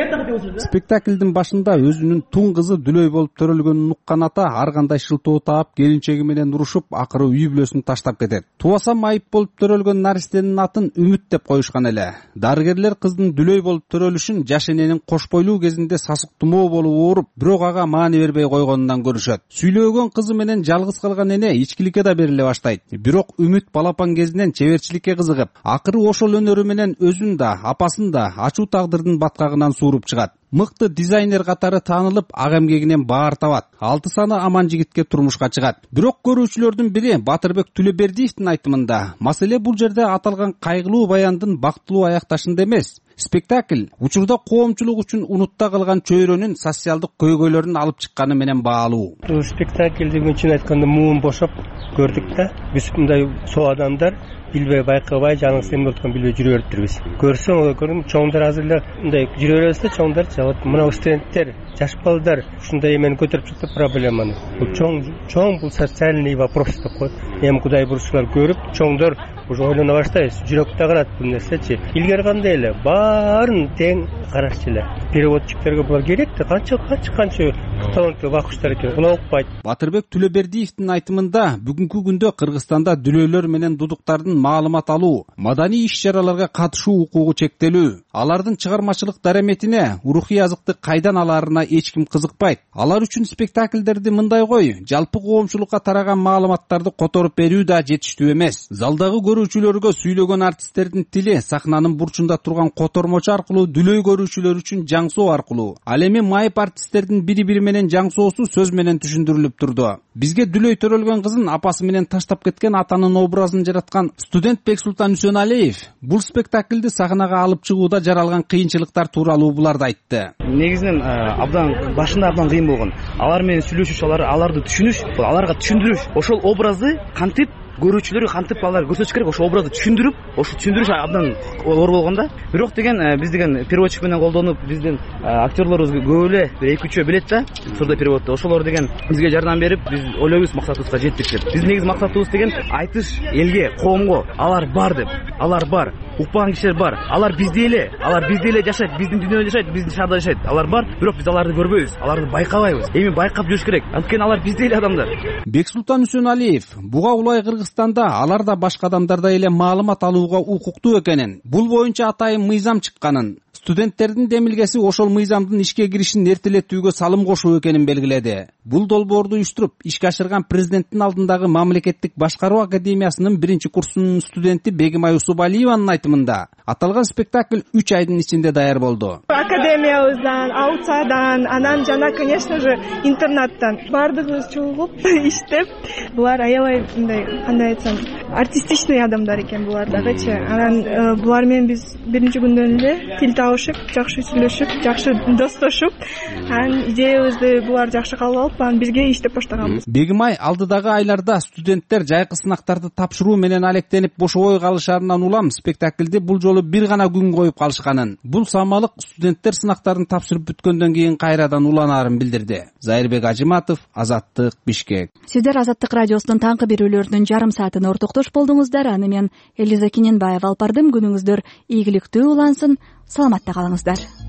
Спектаклдин башында өзүнүн тун кызы дүлөй болуп төрөлгөнүн уккан ата ар кандай шылтоо таап келинчеги менен урушуп, акыры үй бүлөсүн таштап кетет. Тубаса майып болуп төрөлгөн наристенин атын Үмүт деп коюшкан эле. Дарыгерлер кыздын дүлөй болуп төрөлүшүн жаш эненин кош бойлуу кезинде сасык тумоо болуп ооруп, бирок ага маани бербей койгонунан көрүшөт. Сүйлөгөн кызы менен жалгыз калган эне ичкиликке да бериле баштайт. Бирок Үмүт балапан кезинен чеберчиликке кызыгып, акыры ошол өнөрү менен өзүн да, апасын да ачуу тагдырдын баткагынан сууруп чыгат. Мыкты дизайнер катары таанылып, ак эмгегинен баар табат. Алты саны аман жигитке турмушка чыгат. Бирок көрүүчүлөрдүн бири Батырбек Түлөбердиевдин айтымында, маселе бул жерде аталган кайгылуу баяндын бактылуу аякташында эмес. Спектакль учурда коомчулук үчүн унутта калган чөйрөнүн социалдык көйгөйлөрүн алып чыкканы менен баалуу. Бул спектакльди чын айтканда муун бошоп көрдүк да. Биз мындай соо адамдар билбей байкабай жаңы сен болуп билбей жүрө бериптирбиз. Көрсөң ой көрдүм, чоңдар азыр эле мындай жүрө берсе чоңдар жабат. Мына студенттер, жаш балдар ушундай эмени көтөрүп чыкты проблеманы. Бул чоң чоң бул социальный вопрос деп коет. Эми Кудай бурсулар көрүп, чоңдор уже ойлоно баштайбыз. Жүрөктө карат бул нерсечи. Илгери кандай эле баарын тең карашчы эле. Переводчиктерге булар керек да, канча канча канча таланттуу бакыштар экен. Була укпайт. Батырбек Түлөбердиевдин айтымында, бүгүнкү күндө Кыргызстанда дүлөйлөр менен дудуктардын маалымат алуу, маданий иш-чараларга катышуу укугу чектелүү. Алардын чыгармачылык дараметине, рухий азыкты кайдан алаарына эч ким кызыкпайт. Алар үчүн спектакльдерди мындай кой, жалпы коомчулукка тараган маалыматтарды которуп берүү да жетиштүү эмес. Залдагы көрүүчүлөргө сүйлөгөн артисттердин тили сахнанын бурчунда турган котормочу аркылуу дүлөй көрүүчүлөр үчүн жаңсоо аркылуу. Ал эми майып артисттердин бири-бири менен жаңсоосу сөз менен түшүндүрүлүп турду. Бизге дүлөй төрөлгөн кызын апасы менен таштап кеткен атанын образын жараткан студент Бексултан Үсөналиев бул спектакльди сахнага алып чыгууда жаралган кыйынчылыктар тууралуу буларды айтты. Негизинен абдан башында абдан кыйын болгон. Алар менен сүйлөшүш, алар аларды түшүнүш, аларга түшүндүрүш, ошол образды кантип көрүүчүлөргө кантип алар көрсөтүш керек, ошол образды түшүндүрүп, ошо түшүндүрүш абдан оор болгон да. Бирок деген биз деген переводчик менен колдонуп, биздин актерлорубуз көп эле бир эки үчөө билет да, сурдо переводду. Ошолор деген бизге жардам берип, биз ойлойбуз максатыбызга жеттик деп. Биздин негизи максатыбыз деген айтыш элге, коомго, алар бар деп. Алар бар. Укпаган кишилер бар. Алар бизде эле, алар бизде эле жашайт, биздин дүйнөдө жашайт, биздин шаарда жашайт. Алар бар, бирок биз аларды көрбөйбүз, аларды байкабайбыз. Эми байкап жүрүш керек. Анткени алар бизде эле адамдар. Бексултан Үсөналиев буга улай Кыргызстанда алар да башка адамдардай эле маалымат алууга укуктуу экенин, бул боюнча атайын мыйзам чыкканын, студенттердин демилгеси ошол мыйзамдын ишке киришин эртелетүүгө салым кошуу экенин белгиледи. Бул долбоорду уюштуруп ишке ашырган президенттин алдындагы мамлекеттик башкаруу академиясынын биринчи курсунун студенти Бегимай Усубалиеванын айтымында, аталган спектакль үч айдын ичинде даяр болду. Академиябыздан, аутсайдан, анан жана, конечно же, интернаттан бардыгыбыз чогулуп иштеп, булар аябай мындай, кандай айтсам, артистичный адамдар экен булар дагычы. Анан булар менен биз биринчи күндөн эле тил табышып, жакшы сүйлөшүп, жакшы достошуп, анан идеябызды булар жакшы кабыл алып, анан бизге иштеп баштаганбыз. Бегимай алдыдагы айларда студенттер жайкы сынактарды тапшыруу менен алектенип бошобой калышарынан улам спектакльди бул жолу бир гана күн коюп калышканын, бул самалык студенттер сынактарын тапшырып бүткөндөн кийин кайрадан уланаарын билдирди. Зайырбек Ажыматов, Азаттык, Бишкек. Сиздер Азаттык радиосунун таңкы берүүлөрүнүн жарым саатына ортоктош болдуңуздар. Аны мен Элиза Кененбаева алып бардым. Күнүңүздөр ийгиликтүү улансын. Саламатта калыңыздар.